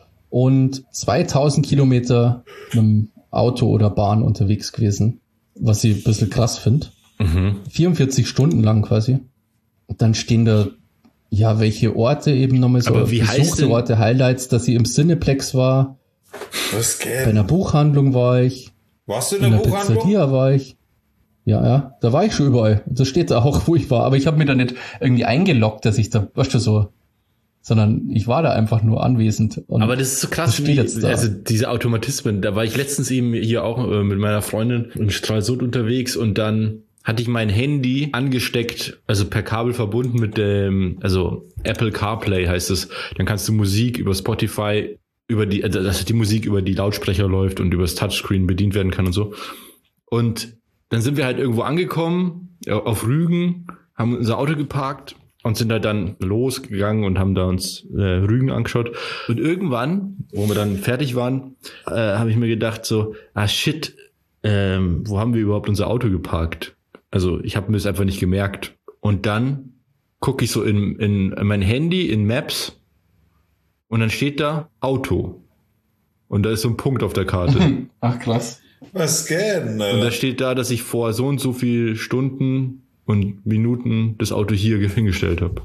und 2000 Kilometer mit dem Auto oder Bahn unterwegs gewesen, was ich ein bisschen krass finde. 44 Stunden lang quasi. Und dann stehen da, ja, welche Orte eben nochmal so, Aber wie heißt besuchte denn- Orte, Highlights, dass ich im Cineplex war, Was bei geht? einer Buchhandlung war ich, Warst du in in der der Buchhandlung? Pizzeria war ich. Ja, da war ich schon überall. Das steht da auch, wo ich war. Aber ich habe mir da nicht irgendwie eingeloggt, dass ich da, weißt du, so, sondern ich war da einfach nur anwesend. Und Aber das ist so krass, das steht jetzt da. also diese Automatismen. Da war ich letztens eben hier auch mit meiner Freundin in Stralsund unterwegs und dann hatte ich mein Handy angesteckt, also per Kabel verbunden mit dem, also Apple CarPlay heißt es. Dann kannst du Musik über Spotify, dass die Musik über die Lautsprecher läuft und über das Touchscreen bedient werden kann und so. Und dann sind wir halt irgendwo angekommen, auf Rügen, haben unser Auto geparkt und sind halt dann losgegangen und haben da uns Rügen angeschaut. Und irgendwann, wo wir dann fertig waren, habe ich mir gedacht so, shit, wo haben wir überhaupt unser Auto geparkt? Also ich habe mir das einfach nicht gemerkt. Und dann gucke ich so in mein Handy, in Maps, und dann steht da Auto. Und da ist so ein Punkt auf der Karte. Ach, krass. Was geht? Und da steht da, dass ich vor so und so viel Stunden und Minuten das Auto hier hingestellt habe.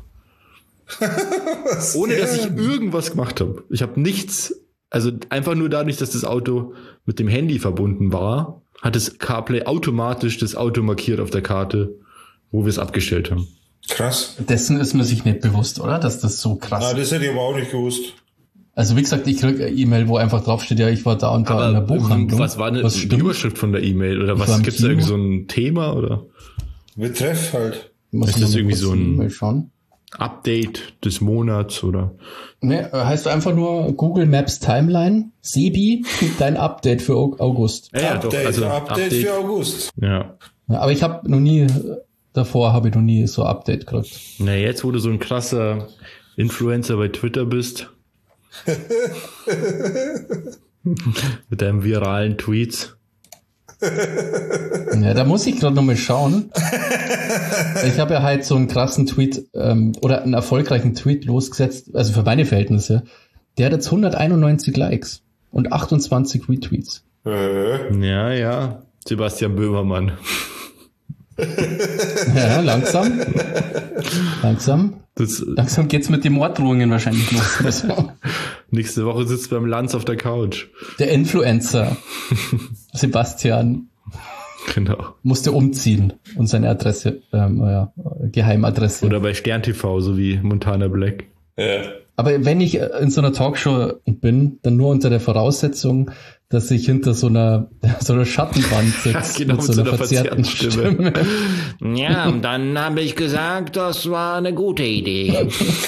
Ohne dass ich irgendwas gemacht habe. Ich habe nichts, also einfach nur dadurch, dass das Auto mit dem Handy verbunden war, hat das CarPlay automatisch das Auto markiert auf der Karte, wo wir es abgestellt haben. Krass. Dessen ist man sich nicht bewusst, oder? Dass das so krass ist. Na, das hätte ich aber auch nicht gewusst. Also wie gesagt, ich krieg eine E-Mail, wo einfach draufsteht, ja, ich war da und da in der Buchhandlung. Was war die Überschrift von der E-Mail? Oder was gibt's da irgendwie so ein Thema? Oder? Betreff halt. Ist das irgendwie so ein schauen? Update des Monats oder? Ne, heißt einfach nur Google Maps Timeline. Sebi, dein Update für August. Ja, Update, doch, also Update für August. Ja. Ja, aber ich habe noch nie so Update gekriegt. Na, jetzt, wo du so ein krasser Influencer bei Twitter bist. Mit deinen viralen Tweets. Ja, da muss ich gerade noch mal schauen. Ich habe ja halt so einen krassen Tweet oder einen erfolgreichen Tweet losgesetzt, also für meine Verhältnisse. Der hat jetzt 191 Likes und 28 Retweets. Ja. Sebastian Böhmermann. Ja, langsam. Langsam geht's mit den Morddrohungen wahrscheinlich los. Nächste Woche sitzt beim Lanz auf der Couch. Der Influencer Sebastian Genau. musste umziehen und seine Adresse, Geheimadresse. Oder bei Stern TV, so wie Montana Black. Ja. Aber wenn ich in so einer Talkshow bin, dann nur unter der Voraussetzung, dass ich hinter so einer Schattenwand sitze, genau, mit so einer verzerrten Stimme. Ja, und dann habe ich gesagt, das war eine gute Idee.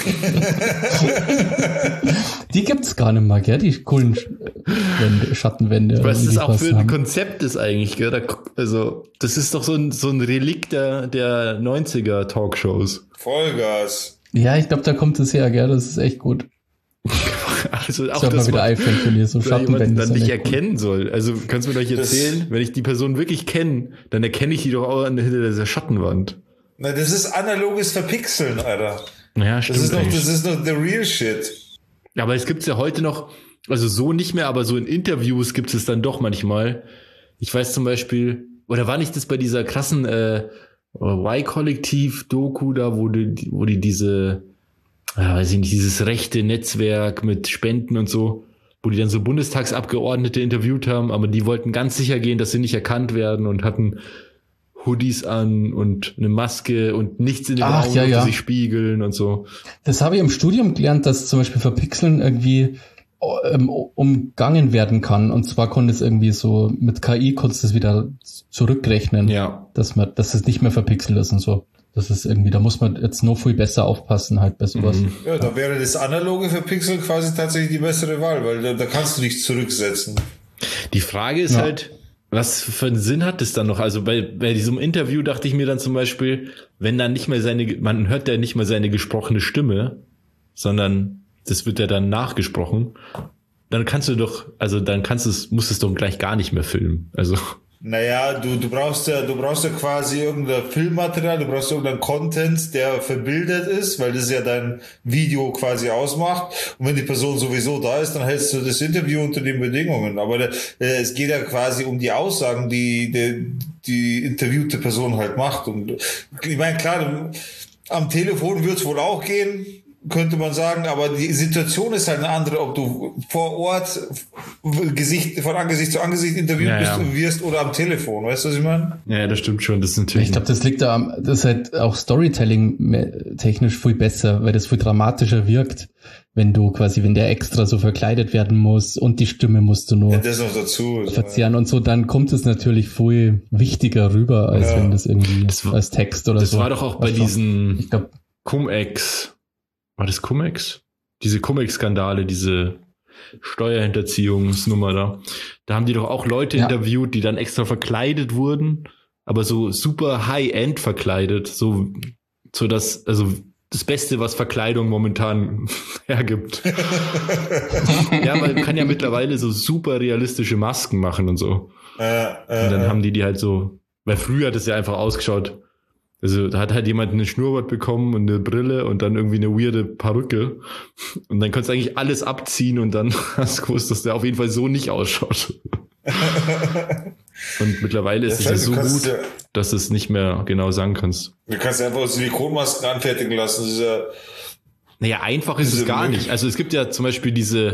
Die gibt's gar nicht mehr, gell? Die coolen Schattenwände. Was das auch für ein haben. Konzept ist eigentlich, gell? Also, das ist doch so ein Relikt der 90er Talkshows. Vollgas. Ja, ich glaube, da kommt es her, gell? Das ist echt gut. Also auch das mal wieder iPhone für die, so Schattenwände dann nicht cool. erkennen soll. Also kannst du mir doch erzählen, wenn ich die Person wirklich kenne, dann erkenne ich die doch auch hinter dieser Schattenwand. Na, das ist analoges Verpixeln, Alter. Ja, stimmt. Das ist noch the real shit. Aber es gibt's ja heute noch, also so nicht mehr, aber so in Interviews gibt es dann doch manchmal. Ich weiß zum Beispiel, oder war nicht das bei dieser krassen Y-Kollektiv-Doku da, wo die diese, weiß ich nicht, dieses rechte Netzwerk mit Spenden und so, wo die dann so Bundestagsabgeordnete interviewt haben, aber die wollten ganz sicher gehen, dass sie nicht erkannt werden und hatten Hoodies an und eine Maske und nichts in den Augen, die sich spiegeln und so. Das habe ich im Studium gelernt, dass zum Beispiel Verpixeln irgendwie umgangen werden kann. Und zwar konnte es irgendwie so, mit KI konntest du es wieder zurückrechnen. Ja. Dass es nicht mehr verpixelt ist und so. Das ist irgendwie, da muss man jetzt noch viel besser aufpassen halt bei sowas. Ja, da wäre das analoge Verpixeln quasi tatsächlich die bessere Wahl, weil da kannst du nichts zurücksetzen. Die Frage ist halt, was für einen Sinn hat es dann noch? Also bei diesem Interview dachte ich mir dann zum Beispiel, wenn dann nicht mehr man hört ja nicht mal seine gesprochene Stimme, sondern das wird ja dann nachgesprochen, dann musst du es doch gleich gar nicht mehr filmen. Also. Naja, du brauchst ja quasi irgendein Filmmaterial, du brauchst irgendeinen Content, der verbildet ist, weil das ja dein Video quasi ausmacht. Und wenn die Person sowieso da ist, dann hältst du das Interview unter den Bedingungen. Aber es geht ja quasi um die Aussagen, die interviewte Person halt macht. Und ich meine, klar, am Telefon wird's wohl auch gehen. könnte man sagen, aber die Situation ist halt eine andere, ob du vor Ort von Angesicht zu Angesicht interviewt wirst oder am Telefon, weißt du, was ich meine? Ja, das stimmt schon, das ist natürlich... Ich glaube, das liegt da das ist halt auch Storytelling technisch viel besser, weil das viel dramatischer wirkt, wenn der extra so verkleidet werden muss und die Stimme musst du nur das noch dazu verzehren und so, dann kommt es natürlich viel wichtiger rüber, als wenn das irgendwie als Text oder so. Das war doch auch bei diesen Cum-Ex. War das Cum-Ex? Diese Cum-Ex-Skandale, diese Steuerhinterziehungsnummer da. Da haben die doch auch Leute interviewt, die dann extra verkleidet wurden, aber so super High-End verkleidet, so dass, also das Beste, was Verkleidung momentan hergibt. Ja, man kann ja mittlerweile so super realistische Masken machen und so. Und dann haben die halt so, weil früher hat es ja einfach ausgeschaut, also da hat halt jemand einen Schnurrbart bekommen und eine Brille und dann irgendwie eine weirde Perücke. Und dann konntest du eigentlich alles abziehen und dann hast du gewusst, dass der auf jeden Fall so nicht ausschaut. Und mittlerweile ist es ja so gut, dass du es nicht mehr genau sagen kannst. Du kannst einfach Silikonmasken anfertigen lassen. Das ist ja naja, einfach ist es gar nicht. Also es gibt ja zum Beispiel diese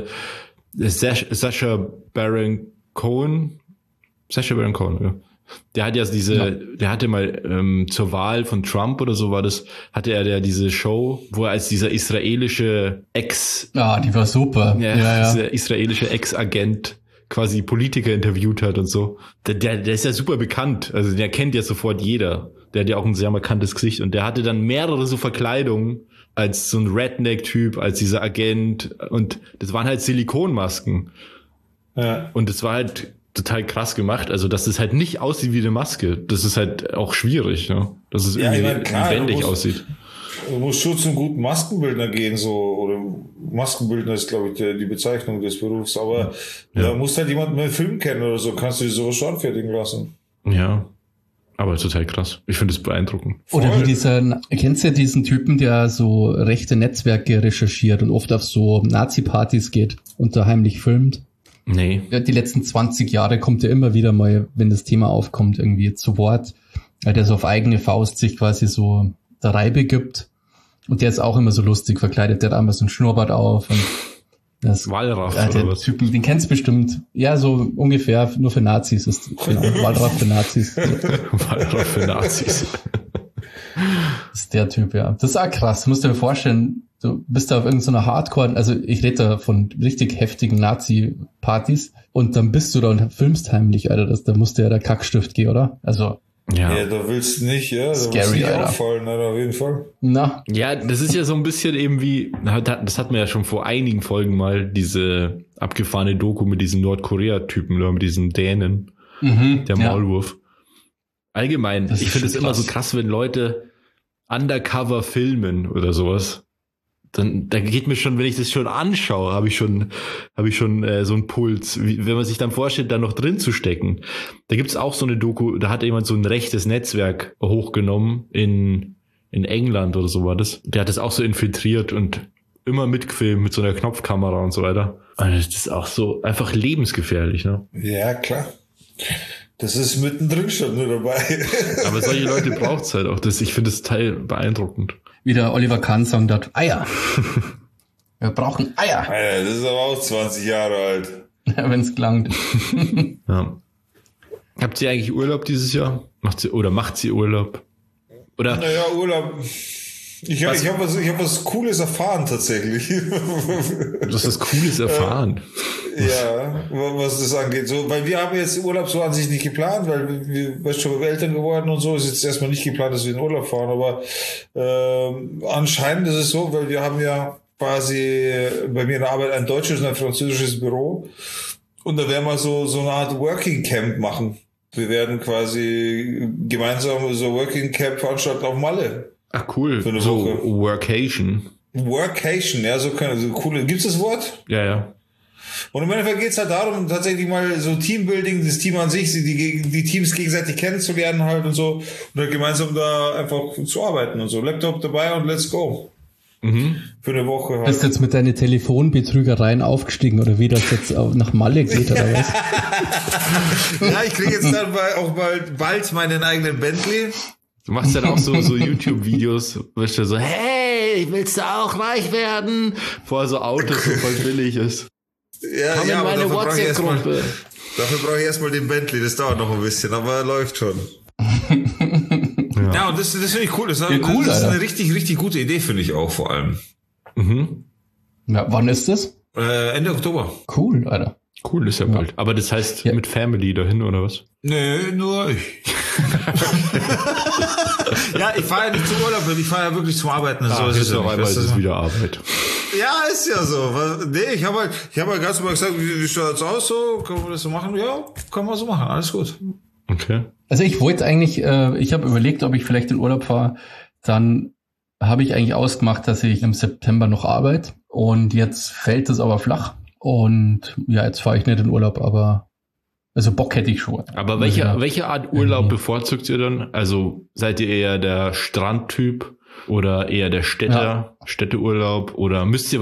Sacha Baron Cohen, ja. Der hat ja der hatte mal zur Wahl von Trump oder so war das, hatte er ja diese Show, wo er als dieser israelische die war super. Dieser israelische Ex-Agent quasi Politiker interviewt hat und so. Der ist ja super bekannt, also der kennt ja sofort jeder. Der hat ja auch ein sehr markantes Gesicht und der hatte dann mehrere so Verkleidungen als so ein Redneck-Typ, als dieser Agent und das waren halt Silikonmasken. Ja. Und das war halt total krass gemacht, also dass es halt nicht aussieht wie eine Maske. Das ist halt auch schwierig, ne? Dass es irgendwie lebendig aussieht. Du musst schon zum guten Maskenbildner gehen, so, oder Maskenbildner ist, glaube ich, die Bezeichnung des Berufs, aber da musst halt jemanden mit dem Film kennen oder so, kannst du dir sowas schon anfertigen lassen. Ja, aber total krass. Ich finde es beeindruckend. Oder wie kennst du ja diesen Typen, der so rechte Netzwerke recherchiert und oft auf so Nazi-Partys geht und da heimlich filmt? Nee. Die letzten 20 Jahre kommt er immer wieder mal, wenn das Thema aufkommt, irgendwie zu Wort, weil der so auf eigene Faust sich quasi so der Reibe gibt. Und der ist auch immer so lustig verkleidet. Der hat einmal so ein Schnurrbart auf. Und das Wallraff oder was? Typen, den kennst du bestimmt. Ja, so ungefähr, nur für Nazis ist genau, Wallraff für Nazis. Wallraff für Nazis. Das ist der Typ, ja. Das ist auch krass. Du musst dir vorstellen, du bist da auf irgendeiner Hardcore, also ich rede da von richtig heftigen Nazi-Partys und dann bist du da und filmst heimlich, Alter. Da musste ja der Kackstift gehen, oder? Also. Ja, da willst du nicht, da scary, willst du nicht Alter. Auffallen, Alter, auf jeden Fall. Na. Ja, das ist ja so ein bisschen eben wie, das hatten wir ja schon vor einigen Folgen mal, diese abgefahrene Doku mit diesem Nordkorea-Typen, mit diesem Dänen, der Maulwurf. Allgemein, ich finde es immer so krass, wenn Leute undercover filmen oder sowas. Da geht mir schon, wenn ich das schon anschaue, habe ich schon so einen Puls. Wenn man sich dann vorstellt, da noch drin zu stecken. Da gibt's auch so eine Doku, da hat jemand so ein rechtes Netzwerk hochgenommen in England oder so war das. Der hat das auch so infiltriert und immer mitgefilmt mit so einer Knopfkamera und so weiter. Also das ist auch so einfach lebensgefährlich, ne? Ja, klar. Das ist mittendrin schon nur dabei. Aber solche Leute braucht's halt auch. Ich finde das Teil beeindruckend. Wie der Oliver Kahn sagt, dort Eier. Wir brauchen Eier. Alter, das ist aber auch 20 Jahre alt. Ja, wenn's klangt. Ja. Habt ihr eigentlich Urlaub dieses Jahr? Macht sie Urlaub? Oder? Naja, Urlaub. Ich hab was Cooles erfahren tatsächlich. Du hast was Cooles erfahren. Ja, was das angeht. So, weil wir haben jetzt Urlaub so an sich nicht geplant, weil wir schon Eltern geworden und so. Ist jetzt erstmal nicht geplant, dass wir in Urlaub fahren, aber anscheinend ist es so, weil wir haben ja quasi bei mir in der Arbeit ein deutsches und ein französisches Büro und da werden wir so eine Art Working Camp machen. Wir werden quasi gemeinsam so Working Camp veranstalten auf Malle. Ach cool, für eine Woche. Workation. Workation, ja, so coole. Gibt's das Wort? Ja. Und im Endeffekt geht's halt darum, tatsächlich mal so Teambuilding, das Team an sich, die Teams gegenseitig kennenzulernen halt und so und dann gemeinsam da einfach zu arbeiten und so. Laptop dabei und let's go. Für eine Woche halt. Bist du jetzt mit deinen Telefonbetrügereien aufgestiegen oder wie das jetzt nach Malle geht oder was? Ja, ich kriege jetzt dann auch bald meinen eigenen Bentley. Du machst dann auch so YouTube-Videos, weißt du, so, hey, willst du auch reich werden? Vor so Autos so voll billig ist. Ja, Komm in meine WhatsApp-Gruppe. Dafür brauche ich erstmal den Bentley, das dauert noch ein bisschen, aber läuft schon. Ja, und das finde ich cool. Das ist eine richtig, richtig gute Idee, finde ich auch vor allem. Mhm. Ja, wann ist das? Ende Oktober. Cool, Alter. Cool, ist ja bald. Aber das heißt mit Family dahin, oder was? Nee, nur ich. Ja, ich fahre ja nicht zum Urlaub, ich fahre ja wirklich zum Arbeiten. So ist es doch einmal, es ist wieder Arbeit. Ja, ist ja so. Nee, ich habe halt ganz normal gesagt, wie schaut das aus so? Können wir das so machen? Ja, können wir so machen, alles gut. Okay. Also ich wollte eigentlich, ich habe überlegt, ob ich vielleicht in Urlaub fahre. Dann habe ich eigentlich ausgemacht, dass ich im September noch arbeite. Und jetzt fällt es aber flach. Und ja, jetzt fahre ich nicht in Urlaub, aber also Bock hätte ich schon. Aber welche Art Urlaub bevorzugt ihr dann? Also seid ihr eher der Strandtyp oder eher der Städteurlaub? Oder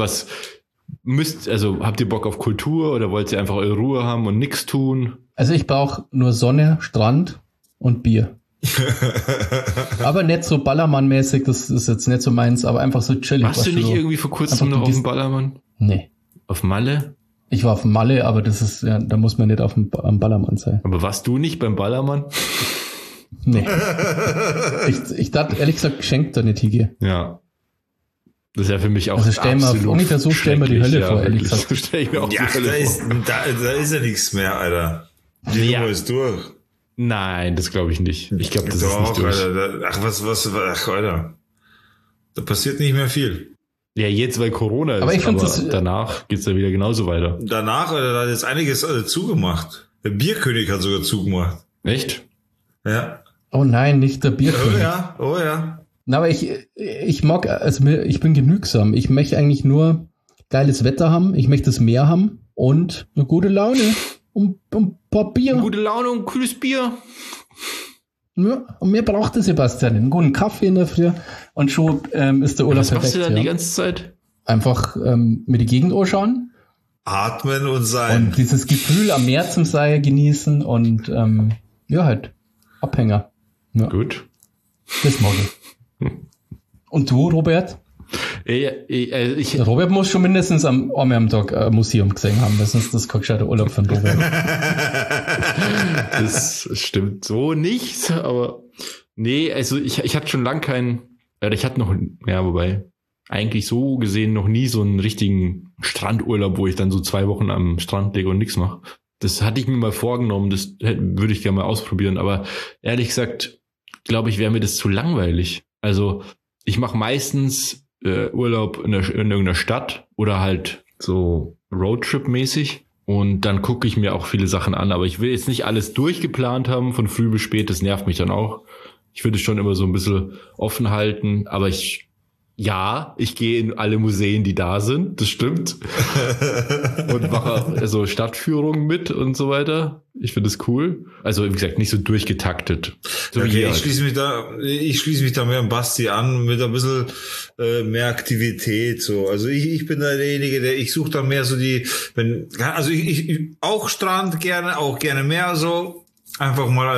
habt ihr Bock auf Kultur oder wollt ihr einfach eure Ruhe haben und nichts tun? Also ich brauche nur Sonne, Strand und Bier. Aber nicht so Ballermann-mäßig, das ist jetzt nicht so meins, aber einfach so chillig. Warst du nicht irgendwie vor kurzem noch auf dem Ballermann? Nee. Auf Malle? Ich war auf Malle, aber das ist, ja, da muss man nicht am Ballermann sein. Aber warst du nicht beim Ballermann? Nee. Ich dachte, ehrlich gesagt, geschenkt da nicht hingehe. Ja. Das ist ja für mich auch also stellen wir die Hölle vor, ehrlich gesagt. So stell ich mir auch die Hölle vor. Da ist ja nichts mehr, Alter. Die Nummer ist durch. Nein, das glaube ich nicht. Ich glaube, das ist nicht durch. Alter, Alter. Da passiert nicht mehr viel. Ja, jetzt, weil Corona ist, aber danach geht's ja wieder genauso weiter. Danach, da hat jetzt einiges zugemacht. Der Bierkönig hat sogar zugemacht. Echt? Ja. Oh nein, nicht der Bierkönig. Oh ja. Na, aber ich mag, also ich bin genügsam. Ich möchte eigentlich nur geiles Wetter haben, ich möchte das Meer haben und eine gute Laune und ein paar Bier. Gute Laune und kühles Bier. Ja, und mehr braucht der Sebastian. Einen guten Kaffee in der Früh und schon ist der Urlaub perfekt. Was machst du dann die ganze Zeit? Einfach mir die Gegend anschauen. Atmen und sein. Und dieses Gefühl am Meer zum Sein genießen und halt Abhänger. Ja. Gut. Das mag ich. Und du, Robert? Robert muss schon mindestens einmal am Tag ein Museum gesehen haben, weil sonst das kein gescheiter Urlaub von Robert. Das stimmt so nicht, aber nee, also ich hatte schon lang wobei eigentlich so gesehen noch nie so einen richtigen Strandurlaub, wo ich dann so 2 Wochen am Strand lege und nichts mache. Das hatte ich mir mal vorgenommen, das würde ich gerne mal ausprobieren, aber ehrlich gesagt, glaube ich, wäre mir das zu langweilig. Also ich mache meistens Urlaub in irgendeiner Stadt oder halt so Roadtrip-mäßig und dann gucke ich mir auch viele Sachen an, aber ich will jetzt nicht alles durchgeplant haben, von früh bis spät, das nervt mich dann auch. Ich würde es schon immer so ein bisschen offen halten, aber ich gehe in alle Museen, die da sind, das stimmt. Und mache also Stadtführungen mit und so weiter. Ich finde das cool. Also wie gesagt, nicht so durchgetaktet. So okay, ich schließe mich da mehr an Basti an, mit ein bisschen mehr Aktivität. So. Also ich bin da derjenige, ich suche da mehr so ich auch Strand gerne, auch gerne mehr so. Einfach mal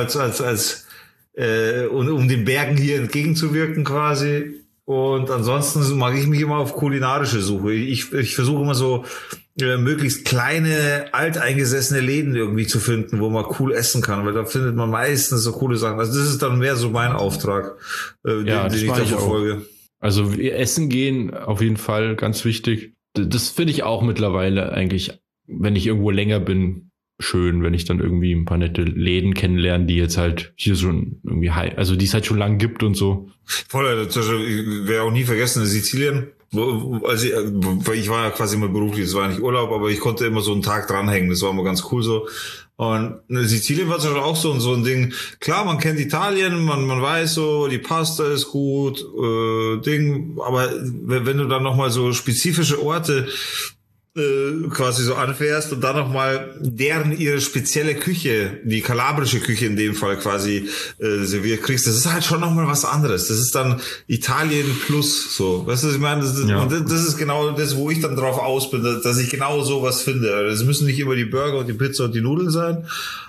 um den Bergen hier entgegenzuwirken quasi. Und ansonsten mag ich mich immer auf kulinarische Suche. Ich versuche immer so möglichst kleine, alteingesessene Läden irgendwie zu finden, wo man cool essen kann, weil da findet man meistens so coole Sachen. Also das ist dann mehr so mein Auftrag, den ich da verfolge. Also essen gehen auf jeden Fall ganz wichtig. Das finde ich auch mittlerweile eigentlich, wenn ich irgendwo länger bin, schön, wenn ich dann irgendwie ein paar nette Läden kennenlerne, die jetzt halt hier schon irgendwie die es halt schon lange gibt und so. Voll, ich werde auch nie vergessen, in Sizilien, ich war ja quasi immer beruflich, das war nicht Urlaub, aber ich konnte immer so einen Tag dranhängen, das war immer ganz cool so. Und Sizilien war zum Beispiel auch so ein Ding. Klar, man kennt Italien, man weiß so, die Pasta ist gut, aber wenn du dann nochmal so spezifische Orte quasi so anfährst und dann nochmal ihre spezielle Küche, die kalabrische Küche in dem Fall quasi serviert kriegst, das ist halt schon nochmal was anderes. Das ist dann Italien plus so. Weißt du, was ich meine? Und das ist genau das, wo ich dann drauf aus bin, dass ich genau sowas finde. Das müssen nicht immer die Burger und die Pizza und die Nudeln sein,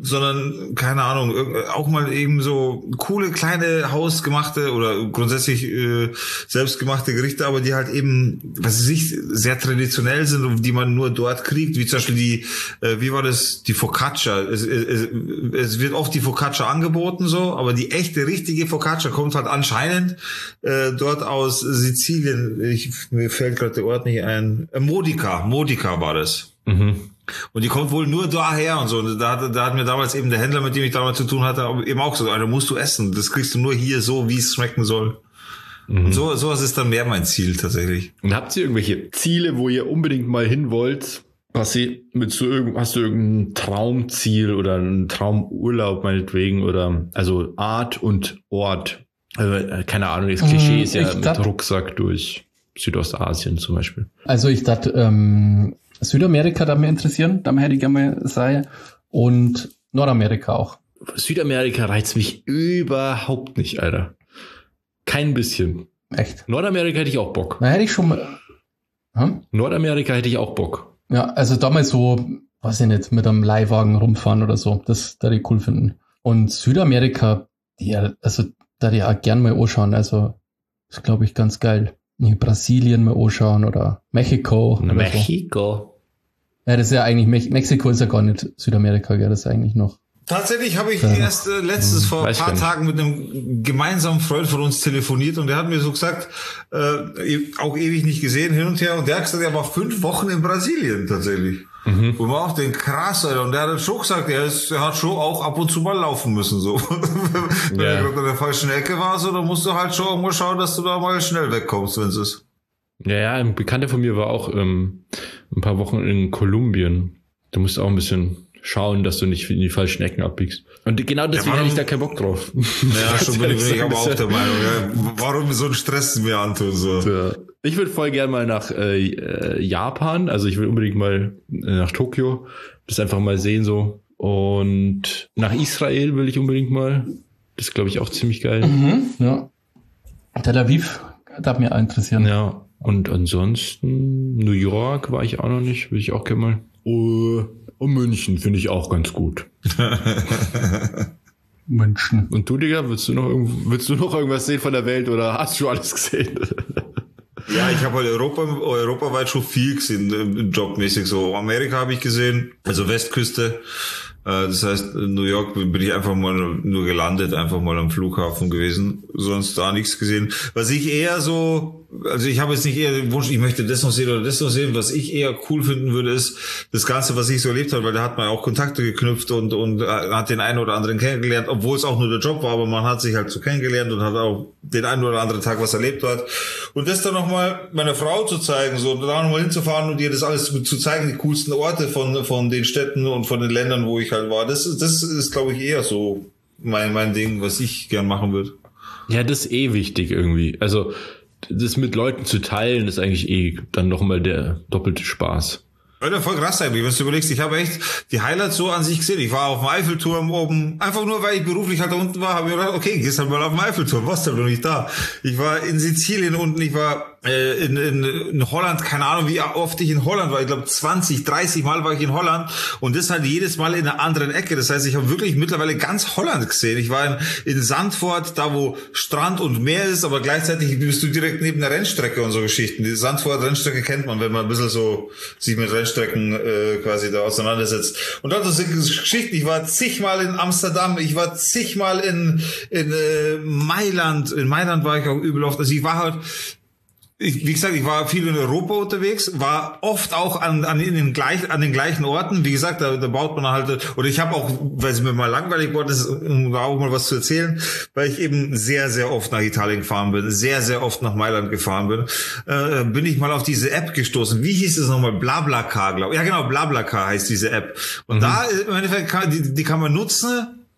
sondern, keine Ahnung, auch mal eben so coole, kleine hausgemachte oder grundsätzlich selbstgemachte Gerichte, aber die halt eben, was weiß ich, sehr traditionell sind und die man nur dort kriegt, wie zum Beispiel die, wie war das, die Focaccia. Es wird oft die Focaccia angeboten so, aber die echte, richtige Focaccia kommt halt anscheinend dort aus Sizilien. Mir fällt gerade der Ort nicht ein. Modica war das. Mhm. Und die kommt wohl nur daher und so. Und da hat mir damals eben der Händler, mit dem ich damals zu tun hatte, eben auch gesagt, da musst du essen. Das kriegst du nur hier so, wie es schmecken soll. Mhm. Und sowas ist dann mehr mein Ziel tatsächlich. Und habt ihr irgendwelche Ziele, wo ihr unbedingt mal hin wollt? Hast du irgendein Traumziel oder einen Traumurlaub meinetwegen oder also Art und Ort? Keine Ahnung, das Klischee ist ja mit Rucksack durch Südostasien zum Beispiel. Also ich dachte, Südamerika da mir interessieren, da hätte ich gerne mal sein. Und Nordamerika auch. Südamerika reizt mich überhaupt nicht, Alter. Kein bisschen. Echt? Nordamerika hätte ich auch Bock. Na, hätte ich schon mal. Nordamerika hätte ich auch Bock. Ja, also damals so, weiß ich nicht, mit einem Leihwagen rumfahren oder so. Das würde ich cool finden. Und Südamerika, da die auch gern mal anschauen. Also, das ist, glaube ich, ganz geil. In Brasilien mal anschauen oder Mexiko. Mexiko. So. Ja, das ist ja eigentlich, Mexiko ist ja gar nicht Südamerika, gell, das ist eigentlich noch. Tatsächlich habe ich erst letztens vor ein paar Tagen mit einem gemeinsamen Freund von uns telefoniert und der hat mir so gesagt, auch ewig nicht gesehen, hin und her, und der hat gesagt, er war 5 Wochen in Brasilien tatsächlich. Mhm. Und man auch den krass, Alter. Und der hat schon gesagt, er hat schon auch ab und zu mal laufen müssen, so. Wenn er gerade in der falschen Ecke war, so, dann musst du halt schon irgendwo schauen, dass du da mal schnell wegkommst, wenn es ist. Ja, ein Bekannter von mir war auch ein paar Wochen in Kolumbien. Da musst du auch ein bisschen schauen, dass du nicht in die falschen Ecken abbiegst. Und genau deswegen hätte ich da keinen Bock drauf. Ja, schon bin ich aber auch der Meinung. Ja, warum so einen Stress mir antun? So. Ja. Ich würde voll gerne mal nach Japan. Also ich will unbedingt mal nach Tokio. Das einfach mal sehen so. Und nach Israel will ich unbedingt mal. Das ist, glaube ich, auch ziemlich geil. Mhm, ja. Tel Aviv darf mich auch interessieren. Ja. Und ansonsten New York war ich auch noch nicht. Will ich auch gerne mal. Und München finde ich auch ganz gut. München. Und du, Digga, willst du noch irgendwas sehen von der Welt oder hast du alles gesehen? Ja, ich habe halt europaweit schon viel gesehen, jobmäßig so. Amerika habe ich gesehen, also Westküste. Das heißt, in New York bin ich einfach mal nur gelandet, einfach mal am Flughafen gewesen, sonst da nichts gesehen. Was ich eher so, also ich habe jetzt nicht eher den Wunsch, ich möchte das noch sehen oder das noch sehen, was ich eher cool finden würde, ist das Ganze, was ich so erlebt habe, weil da hat man auch Kontakte geknüpft und hat den einen oder anderen kennengelernt, obwohl es auch nur der Job war, aber man hat sich halt so kennengelernt und hat auch den einen oder anderen Tag was erlebt dort. Und das dann nochmal meiner Frau zu zeigen, so da nochmal hinzufahren und ihr das alles zu zeigen, die coolsten Orte von den Städten und von den Ländern, wo ich halt war. Das ist, glaube ich, eher so mein Ding, was ich gern machen würde. Ja, das ist wichtig irgendwie. Also das mit Leuten zu teilen, ist eigentlich dann nochmal der doppelte Spaß. Ja, voll krass eigentlich, wenn du überlegst, ich habe echt die Highlights so an sich gesehen. Ich war auf dem Eiffelturm oben, einfach nur, weil ich beruflich halt da unten war, habe ich gedacht, okay, gehst halt mal auf den Eiffelturm, warst du noch nicht da. Ich war in Sizilien unten, ich war in Holland, keine Ahnung, wie oft ich in Holland war. Ich glaube 20, 30 Mal war ich in Holland und das halt jedes Mal in einer anderen Ecke. Das heißt, ich habe wirklich mittlerweile ganz Holland gesehen. Ich war in Zandvoort, da wo Strand und Meer ist, aber gleichzeitig bist du direkt neben der Rennstrecke und so Geschichten. Die Zandvoort-Rennstrecke kennt man, wenn man ein bisschen so sich mit Rennstrecken quasi da auseinandersetzt. Und dann so Geschichten. Ich war zigmal in Amsterdam, ich war zigmal in Mailand. In Mailand war ich auch übel oft. Also ich war halt, wie gesagt, ich war viel in Europa unterwegs, war oft auch an den gleichen Orten. Wie gesagt, da baut man halt, oder ich habe auch, weil es mir mal langweilig geworden ist, um da auch mal was zu erzählen, weil ich eben sehr, sehr oft nach Italien gefahren bin, sehr, sehr oft nach Mailand gefahren bin ich mal auf diese App gestoßen. Wie hieß es nochmal? BlaBlaCar, glaube ich. Ja, genau, BlaBlaCar heißt diese App. Und da, im Endeffekt, die kann man nutzen,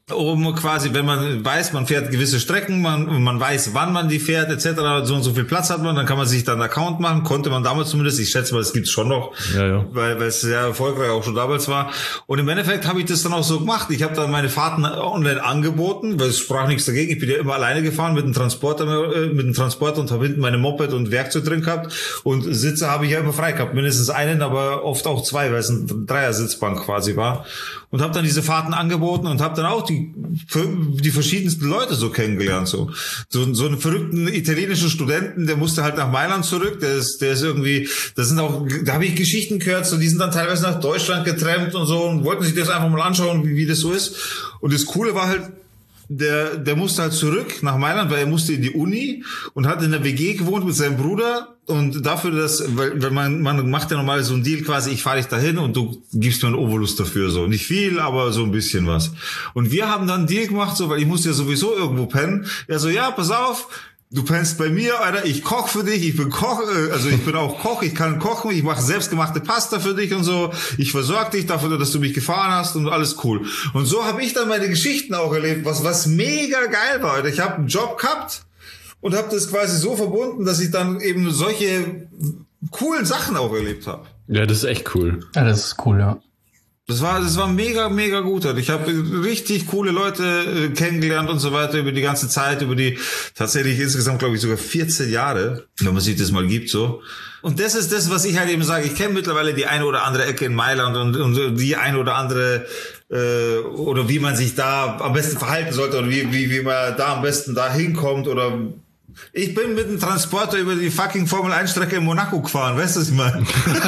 um quasi, wenn man weiß, man fährt gewisse Strecken, man weiß, wann man die fährt, etc., so und so viel Platz hat man, dann kann man sich dann einen Account machen, konnte man damals zumindest, ich schätze mal, das gibt's schon noch, weil es sehr erfolgreich auch schon damals war. Und im Endeffekt habe ich das dann auch so gemacht. Ich habe dann meine Fahrten online angeboten, weil es sprach nichts dagegen. Ich bin ja immer alleine gefahren mit dem Transporter und habe hinten meine Moped und Werkzeug drin gehabt und Sitze habe ich ja immer frei gehabt, mindestens einen, aber oft auch zwei, weil es ein Dreier-Sitzbank quasi war. Und habe dann diese Fahrten angeboten und habe dann auch die verschiedensten Leute so kennengelernt. So einen verrückten italienischen Studenten, der musste halt nach Mailand zurück. Der ist irgendwie, da habe ich Geschichten gehört, so die sind dann teilweise nach Deutschland getrennt und so und wollten sich das einfach mal anschauen, wie das so ist. Und das Coole war halt, der musste halt zurück nach Mailand, weil er musste in die Uni und hat in der WG gewohnt mit seinem Bruder und dafür, weil man macht ja normal so einen Deal quasi, ich fahre dich dahin und du gibst mir einen Obolus dafür, so. Nicht viel, aber so ein bisschen was. Und wir haben dann einen Deal gemacht, so, weil ich musste ja sowieso irgendwo pennen. Er so, ja, pass auf, du pennst bei mir, Alter, ich koch für dich, ich bin Koch, also ich bin auch Koch, ich kann kochen, ich mache selbstgemachte Pasta für dich und so, ich versorge dich dafür, dass du mich gefahren hast und alles cool. Und so habe ich dann meine Geschichten auch erlebt, was mega geil war, Alter. Ich habe einen Job gehabt und habe das quasi so verbunden, dass ich dann eben solche coolen Sachen auch erlebt habe. Ja, das ist echt cool. Ja, das ist cool, ja. Das war mega, mega gut. Ich habe richtig coole Leute kennengelernt und so weiter über die ganze Zeit, über die tatsächlich insgesamt, glaube ich, sogar 14 Jahre, wenn man sich das mal gibt, so. Und das ist das, was ich halt eben sage. Ich kenne mittlerweile die eine oder andere Ecke in Mailand und die eine oder andere oder wie man sich da am besten verhalten sollte oder wie man da am besten da hinkommt oder ich bin mit dem Transporter über die fucking Formel-1-Strecke in Monaco gefahren, weißt du, was ich meine?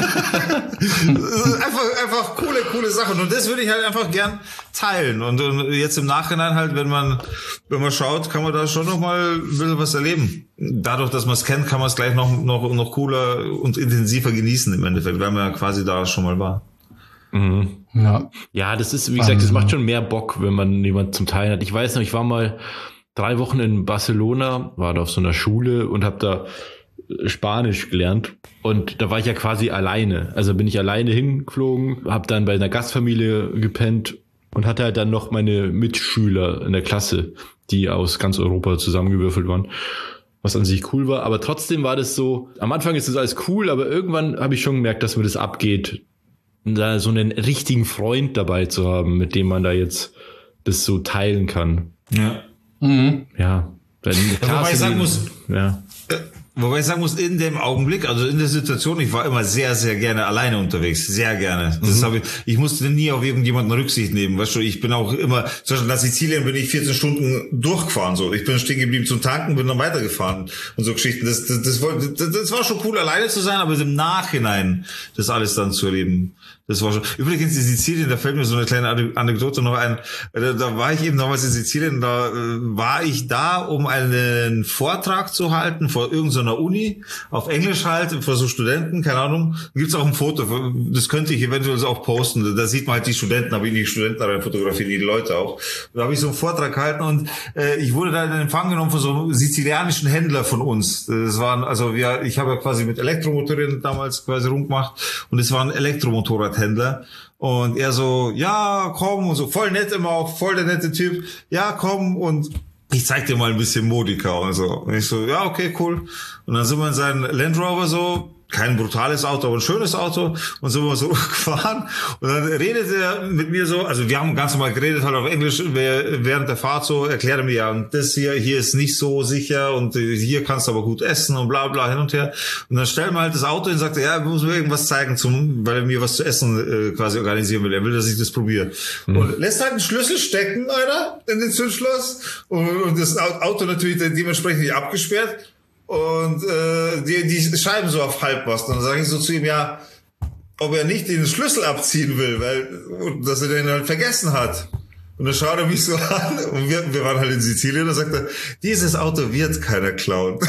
einfach coole Sachen. Und das würde ich halt einfach gern teilen. Und jetzt im Nachhinein halt, wenn man schaut, kann man da schon noch mal ein bisschen was erleben. Dadurch, dass man es kennt, kann man es gleich noch cooler und intensiver genießen im Endeffekt, weil man ja quasi da schon mal war. Mhm. Ja, das ist, wie gesagt, das macht schon mehr Bock, wenn man jemanden zum Teilen hat. Ich weiß noch, ich war mal 3 Wochen in Barcelona, war da auf so einer Schule und habe da Spanisch gelernt. Und da war ich ja quasi alleine. Also bin ich alleine hingeflogen, habe dann bei einer Gastfamilie gepennt und hatte halt dann noch meine Mitschüler in der Klasse, die aus ganz Europa zusammengewürfelt waren. Was an sich cool war. Aber trotzdem war das so, am Anfang ist das alles cool, aber irgendwann habe ich schon gemerkt, dass mir das abgeht. Und da so einen richtigen Freund dabei zu haben, mit dem man da jetzt das so teilen kann. Ja. Mhm. Ja. Wobei ich sagen muss, in dem Augenblick, also in der Situation, ich war immer sehr, sehr gerne alleine unterwegs. Sehr gerne. Das ich musste nie auf irgendjemanden Rücksicht nehmen. Weißt du, ich bin auch immer, zum Beispiel nach Sizilien bin ich 14 Stunden durchgefahren, so. Ich bin stehen geblieben zum Tanken, bin dann weitergefahren und so Geschichten. Das war schon cool, alleine zu sein, aber im Nachhinein das alles dann zu erleben. Das war schon. Übrigens in Sizilien, da fällt mir so eine kleine Anekdote noch ein. Da war ich eben damals in Sizilien, da war ich da, um einen Vortrag zu halten vor irgendeiner Uni, auf Englisch halt, vor so Studenten, keine Ahnung. Da gibt's auch ein Foto, das könnte ich eventuell auch posten. Da sieht man halt die Studenten, aber die Studenten rein fotografieren, die Leute auch. Da habe ich so einen Vortrag gehalten und ich wurde da in Empfang genommen von so einem sizilianischen Händler von uns. Das waren, also ich habe ja quasi mit Elektromotoren damals quasi rumgemacht und es war ein Elektromotorradhändler. Und er so, ja, komm, und so voll nett immer auch, voll der nette Typ, ja, komm und ich zeig dir mal ein bisschen Modica und so. Und ich so, ja, okay, cool. Und dann sind wir in seinem Land Rover so, kein brutales Auto, aber ein schönes Auto und sind wir so gefahren und dann redet er mit mir so, also wir haben ganz normal geredet halt auf Englisch während der Fahrt so, erklärt er mir ja, und das hier ist nicht so sicher und hier kannst du aber gut essen und bla bla hin und her und dann stellt man halt das Auto hin und sagt, ja, muss mir irgendwas zeigen, weil er mir was zu essen quasi organisieren will, er will, dass ich das probiere und lässt halt einen Schlüssel stecken, Alter, in den Zündschloss und das Auto natürlich dementsprechend nicht abgesperrt. Und die Scheiben so auf Halbmast. Und dann sage ich so zu ihm, ja, ob er nicht den Schlüssel abziehen will, dass er den halt vergessen hat. Und dann schaut er mich so an und wir waren halt in Sizilien und dann sagt er, dieses Auto wird keiner klauen.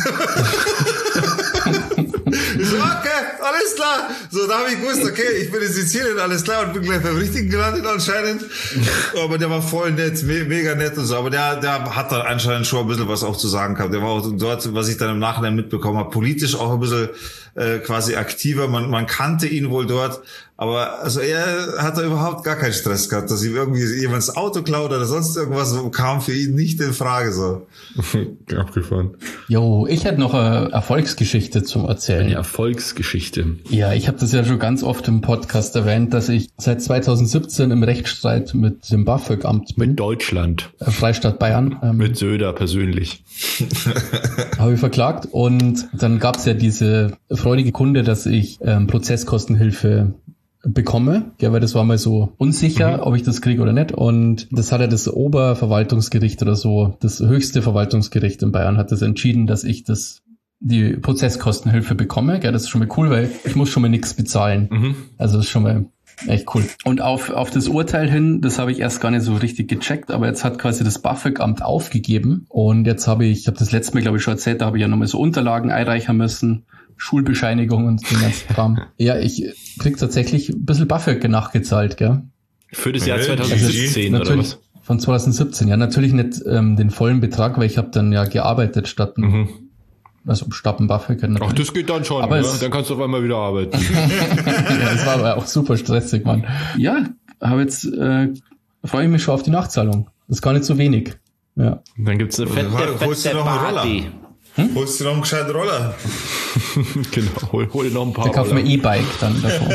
Ich so, okay, alles klar. So, da habe ich gewusst, okay, ich bin in Sizilien, alles klar, und bin gleich beim Richtigen gelandet anscheinend. Aber der war voll nett, mega nett und so. Aber der hat da anscheinend schon ein bisschen was auch zu sagen gehabt. Der war auch dort, was ich dann im Nachhinein mitbekommen habe, politisch auch ein bisschen quasi aktiver. Man kannte ihn wohl dort. Aber also er hat da überhaupt gar keinen Stress gehabt, dass ihm irgendwie jemand das Auto klaut oder sonst irgendwas, kam für ihn nicht in Frage so. Abgefahren. Jo, ich hätte noch eine Erfolgsgeschichte zum Erzählen. Eine Erfolgsgeschichte. Ja, ich habe das ja schon ganz oft im Podcast erwähnt, dass ich seit 2017 im Rechtsstreit mit dem BAföG-Amt bin. Mit Deutschland. Freistaat Bayern. Mit Söder persönlich. Habe ich verklagt und dann gab es ja diese freudige Kunde, dass ich Prozesskostenhilfe bekomme, ja, weil das war mal so unsicher, ob ich das kriege oder nicht, und das hat ja das Oberverwaltungsgericht oder so, das höchste Verwaltungsgericht in Bayern hat das entschieden, dass ich die Prozesskostenhilfe bekomme, ja, das ist schon mal cool, weil ich muss schon mal nichts bezahlen, also das ist schon mal echt cool. Und auf das Urteil hin, das habe ich erst gar nicht so richtig gecheckt, aber jetzt hat quasi das BAföG-Amt aufgegeben und jetzt habe das letzte Mal, glaube ich, schon erzählt, da habe ich ja nochmal so Unterlagen einreichen müssen, Schulbescheinigung und den ganzen Kram. Ja, ich krieg tatsächlich ein bisschen BAföG nachgezahlt, gell? Für das Jahr 2017 also oder was? Von 2017, ja, natürlich nicht den vollen Betrag, weil ich habe dann ja gearbeitet statt dem BAföG. Ach, das geht dann schon, aber ja? Dann kannst du auf einmal wieder arbeiten. Ja, das war aber auch super stressig, Mann. Ja, aber jetzt freue ich mich schon auf die Nachzahlung. Das ist gar nicht so wenig. Ja. Dann gibt's eine fette Holst du noch einen Roller? Holst du noch einen gescheiten Roller? Genau, hol dir noch ein paar. Da kaufen wir E-Bike dann davon.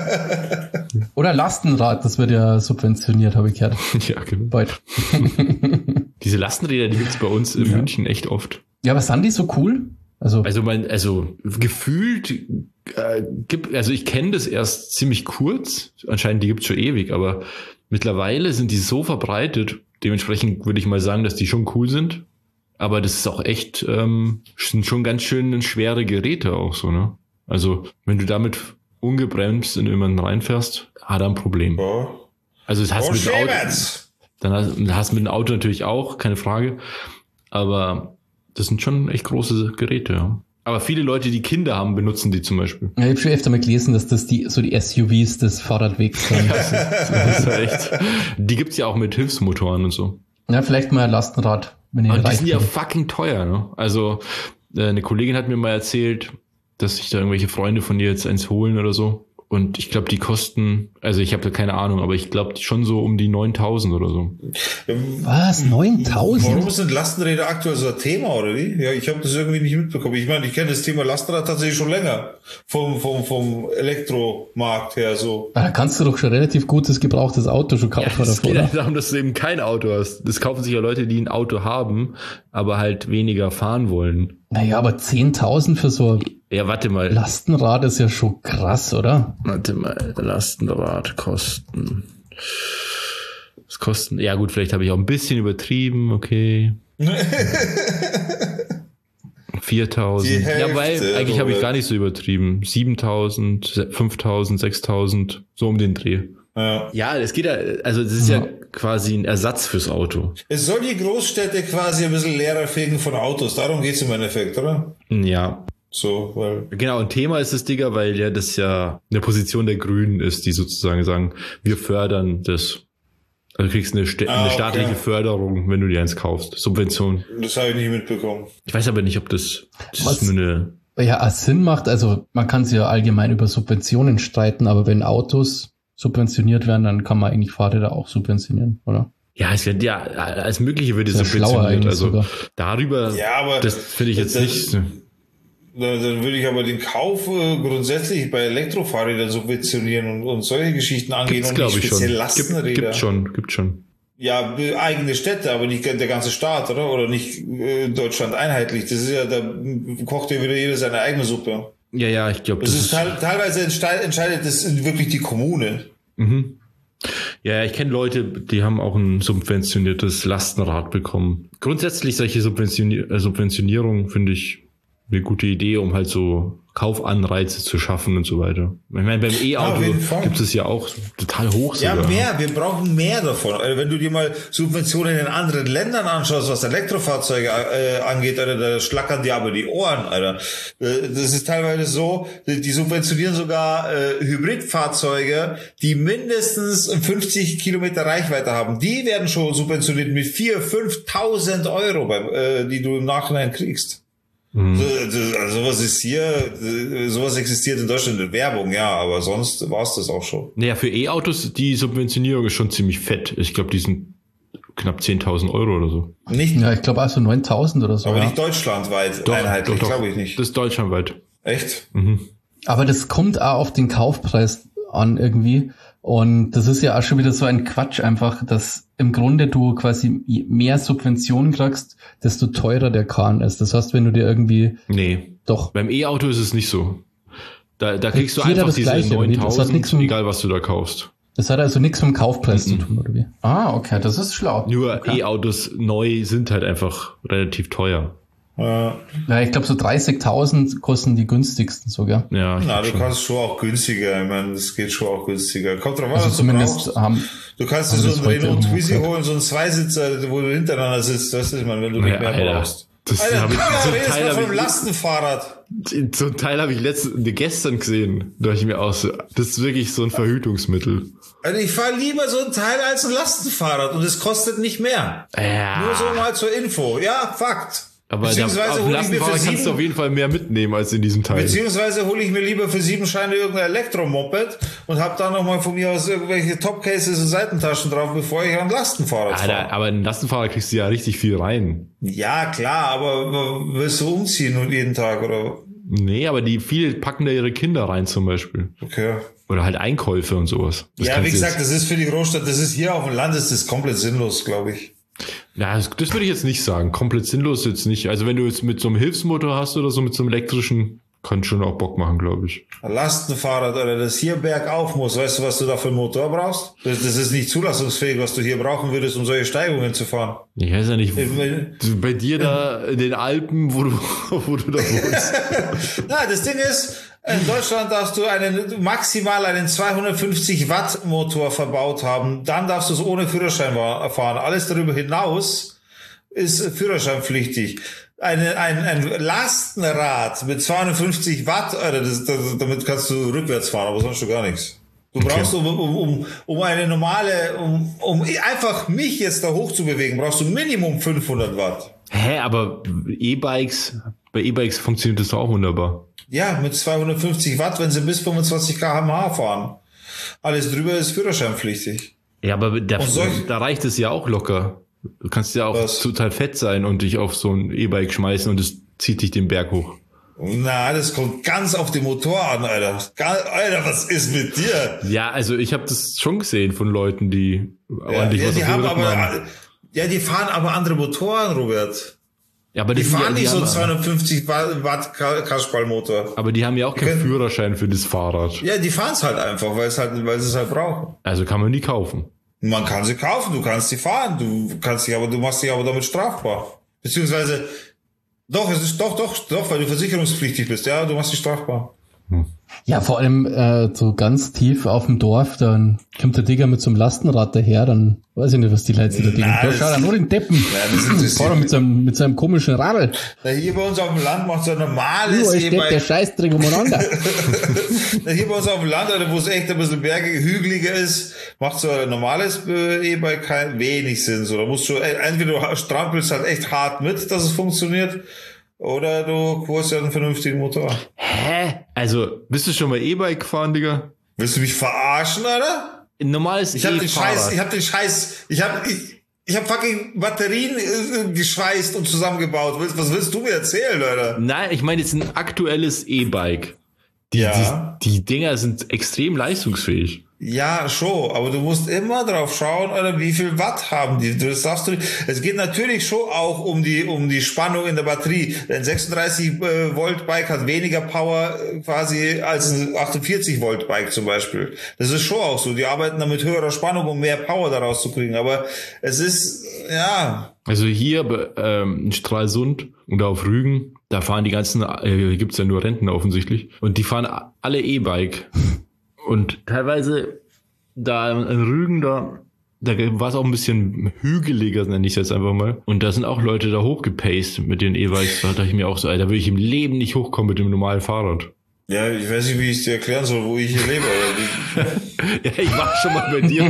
Oder Lastenrad, das wird ja subventioniert, habe ich gehört. Ja, genau. Bald. Diese Lastenräder, die gibt's bei uns in München echt oft. Ja, aber sind die so cool? Also gefühlt also ich kenne das erst ziemlich kurz. Anscheinend die gibt's schon ewig, aber mittlerweile sind die so verbreitet. Dementsprechend würde ich mal sagen, dass die schon cool sind. Aber das ist auch echt, sind schon ganz schön schwere Geräte auch so, ne? Also, wenn du damit ungebremst in jemanden reinfährst, hat er ein Problem. Oh. Also, das hast du mit dem Auto. Dann hast du mit dem Auto natürlich auch, keine Frage. Aber das sind schon echt große Geräte, ja. Aber viele Leute, die Kinder haben, benutzen die zum Beispiel. Ja, ich habe schon öfter mal gelesen, dass das die SUVs des Fahrradwegs sind. Das ist echt. Die gibt's ja auch mit Hilfsmotoren und so. Ja, vielleicht mal ein Lastenrad. Aber die sind ja fucking teuer, ne? Also, eine Kollegin hat mir mal erzählt, dass sich da irgendwelche Freunde von dir jetzt eins holen oder so. Und ich glaube, die kosten, also ich habe da keine Ahnung, aber ich glaube schon so um die 9.000 oder so. Was? 9.000? Warum sind Lastenräder aktuell so ein Thema, oder wie? Ja, ich habe das irgendwie nicht mitbekommen. Ich meine, ich kenne das Thema Lastenrad tatsächlich schon länger. Vom Elektromarkt her so. Da kannst du doch schon relativ gutes gebrauchtes Auto schon kaufen. Ja, es geht ja darum, dass du eben kein Auto hast. Das kaufen sich ja Leute, die ein Auto haben, aber halt weniger fahren wollen. Naja, aber 10.000 für so ja, warte mal. Lastenrad ist ja schon krass, oder? Warte mal, Lastenrad kosten. Was kosten? Ja gut, vielleicht habe ich auch ein bisschen übertrieben, okay. 4.000. Ja, weil eigentlich habe ich gar nicht so übertrieben. 7.000, 5.000, 6.000, so um den Dreh. Ja, es geht ja, also das ist ja quasi ein Ersatz fürs Auto. Es soll die Großstädte quasi ein bisschen leerer fegen von Autos. Darum geht's im Endeffekt, oder? Ja. So, weil. Genau, ein Thema ist es, Digga, weil ja das ja eine Position der Grünen ist, die sozusagen sagen, wir fördern das. Also du kriegst eine staatliche Förderung, wenn du dir eins kaufst. Subvention. Das habe ich nicht mitbekommen. Ich weiß aber nicht, ob das ist nur eine... Ja, Sinn macht, also man kann sich ja allgemein über Subventionen streiten, aber wenn Autos subventioniert werden, dann kann man eigentlich Fahrräder auch subventionieren, oder? Ja, es wird ja als Mögliche wird es subventioniert. Also sogar. Darüber, ja, aber das finde ich jetzt nicht... Dann würde ich aber den Kauf grundsätzlich bei Elektrofahrrädern subventionieren und solche Geschichten angehen. Gibt's, und nicht speziell schon. Lastenräder. Gibt schon. Ja, eigene Städte, aber nicht der ganze Staat, oder? Oder nicht Deutschland einheitlich. Das ist ja, da kocht ja wieder jeder seine eigene Suppe. Ja, ich glaube, das ist teilweise entscheidet das wirklich die Kommune. Mhm. Ja, ich kenne Leute, die haben auch ein subventioniertes Lastenrad bekommen. Grundsätzlich solche Subventionierung finde ich eine gute Idee, um halt so Kaufanreize zu schaffen und so weiter. Ich meine, beim E-Auto gibt es ja auch total hoch sogar. Ja, mehr. Wir brauchen mehr davon. Wenn du dir mal Subventionen in anderen Ländern anschaust, was Elektrofahrzeuge angeht, Alter, da schlackern dir aber die Ohren, Alter. Das ist teilweise so, die subventionieren sogar Hybridfahrzeuge, die mindestens 50 Kilometer Reichweite haben. Die werden schon subventioniert mit 4.000, 5.000 Euro, die du im Nachhinein kriegst. Sowas ist hier, sowas existiert in Deutschland in Werbung, ja, aber sonst war es das auch schon. Naja, für E-Autos, die Subventionierung ist schon ziemlich fett. Ich glaube, die sind knapp 10.000 Euro oder so. Nicht, Ja, ich glaube also 9.000 oder so. aber ja. nicht deutschlandweit einheitlich, glaube ich nicht. Das ist deutschlandweit. Echt? Aber das kommt auch auf den Kaufpreis an irgendwie. Und das ist ja auch schon wieder so ein Quatsch einfach, dass im Grunde du quasi mehr Subventionen kriegst, desto teurer der Kahn ist. Das heißt, wenn du dir irgendwie Nee. doch... Beim E-Auto ist es nicht so. Da kriegst du Jeder einfach das diese Gleiche, oder wie? Das hat 9.000, nichts mit- egal was du da kaufst. Das hat also nichts mit dem Kaufpreis zu tun, oder wie? Ah, okay, das ist schlau. Nur okay. E-Autos neu sind halt einfach relativ teuer. Ja, ich glaube so 30.000 kosten die günstigsten sogar. Ja, Na, du kannst schon auch günstiger, ich meine, das geht schon auch günstiger. Kommt drauf an, Also was du zumindest brauchst. haben... Du kannst dir haben so das einen heute Renault irgendwo Twizy gehört. holen, so einen Zweisitzer, wo du hintereinander sitzt, das ist man, wenn du Ja, nicht mehr Alter. brauchst. Das Alter, hab ich- du so redest Teil mal hab vom ich- Lastenfahrrad. so ein Teil habe ich gestern gesehen. Da dachte ich mir auch so, das ist wirklich so ein Verhütungsmittel. Also ich fahre lieber so ein Teil als ein Lastenfahrrad und es kostet nicht mehr. Ja. Nur so mal zur Info. Ja, Fakt. Aber auf Beziehungsweise hole ich mir für Lastenfahrrad kannst du auf 7, jeden Fall mehr mitnehmen als in diesem Teil. beziehungsweise hole ich mir lieber für 7 Scheine irgendein Elektromoped und habe dann nochmal von mir aus irgendwelche Topcases und Seitentaschen drauf, bevor ich an ein Lastenfahrrad Alter, fahre. aber in ein Lastenfahrrad kriegst du ja richtig viel rein. Ja, klar, aber willst du umziehen und jeden Tag oder? Nee, aber viele packen da ihre Kinder rein zum Beispiel. Okay. Oder halt Einkäufe und sowas. Das Ja, kannst wie du gesagt, das ist für die Großstadt, das ist hier auf dem Land, ist das komplett sinnlos, glaube ich. Ja, das würde ich jetzt nicht sagen. Komplett sinnlos jetzt nicht. Also wenn du jetzt mit so einem Hilfsmotor hast oder so, mit so einem elektrischen, kann schon auch Bock machen, glaube ich. Ein Lastenfahrrad oder das hier bergauf muss, weißt du, was du da für einen Motor brauchst? Das ist nicht zulassungsfähig, was du hier brauchen würdest, um solche Steigungen zu fahren. Ich weiß ja nicht, Ich- bei dir da in den Alpen, wo du da wohnst. Na, das Ding ist, in Deutschland darfst du maximal einen 250 Watt Motor verbaut haben. Dann darfst du es ohne Führerschein fahren. Alles darüber hinaus ist führerscheinpflichtig. Ein Lastenrad mit 250 Watt, Alter, damit kannst du rückwärts fahren, aber sonst schon gar nichts. Du brauchst, um eine normale, um einfach mich jetzt da hoch zu bewegen, brauchst du Minimum 500 Watt. Hä, aber bei E-Bikes funktioniert das doch auch wunderbar. Ja, mit 250 Watt, wenn sie bis 25 km/h fahren. Alles drüber ist führerscheinpflichtig. Ja, aber Und da reicht es ja auch locker. Du kannst ja auch Was? total fett sein und dich auf so ein E-Bike schmeißen und es zieht dich den Berg hoch. Na, das kommt ganz auf den Motor an, Alter. Alter, was ist mit dir? Ja, also ich habe das schon gesehen von Leuten, die ordentlich Ja, was die auf den haben Rücken haben. die fahren aber andere Motoren, Robert. Ja, aber Die sind ja- fahren nicht so einen haben, 250 Watt Kasperlmotor. aber die haben ja auch keinen können- Führerschein für das Fahrrad. Ja, die fahren es halt einfach, weil sie es halt brauchen. Also kann man die kaufen. Man kann sie kaufen, du kannst sie fahren, du machst dich aber damit strafbar. Beziehungsweise, doch, es ist doch, weil du versicherungspflichtig bist, ja, du machst dich strafbar. Ja, vor allem so ganz tief auf dem Dorf, dann kommt der Digger mit so einem Lastenrad daher, dann weiß ich nicht, was die Leute da denken. Da schau da nur den Deppen. Ja, das interessiert Fahr doch mit seinem komischen Radl. Na, hier bei uns auf dem Land macht so ein normales Überall steht der E-Bike. Scheißdreck umeinander. Na, hier bei uns auf dem Land, Alter, wo es echt ein bisschen bergig, hügeliger ist, macht so ein normales E-Bike wenig Sinn. So, da musst du, entweder du strampelst halt echt hart mit, dass es funktioniert, oder du holst ja einen vernünftigen Motor. Hä? Also, bist du schon mal E-Bike gefahren, Digga? Willst du mich verarschen, Alter? Ein normales Ich hab E-Fahrrad. ich hab fucking Batterien geschweißt und zusammengebaut. Was willst du mir erzählen, Alter? Nein, ich meine jetzt ein aktuelles E-Bike. Die Dinger sind extrem leistungsfähig. Ja, schon, aber du musst immer drauf schauen, Alter, wie viel Watt haben die. Das darfst du nicht. Es geht natürlich schon auch um die Spannung in der Batterie. Ein 36 Volt Bike hat weniger Power quasi als ein 48 Volt Bike zum Beispiel. Das ist schon auch so. Die arbeiten da mit höherer Spannung, um mehr Power daraus zu kriegen. Aber es ist, ja. Also hier in Stralsund oder auf Rügen, da fahren die ganzen, gibt's ja nur Rentner offensichtlich, und die fahren alle E-Bike. Und teilweise da in Rügen, da war es auch ein bisschen hügeliger, nenne ich es jetzt einfach mal. Und da sind auch Leute da hochgepaced mit den E-Bikes. Da dachte ich mir auch so, Alter, will ich im Leben nicht hochkommen mit dem normalen Fahrrad. Ja, ich weiß nicht, wie ich es dir erklären soll, wo ich hier lebe. Ja, ich war schon mal bei dir.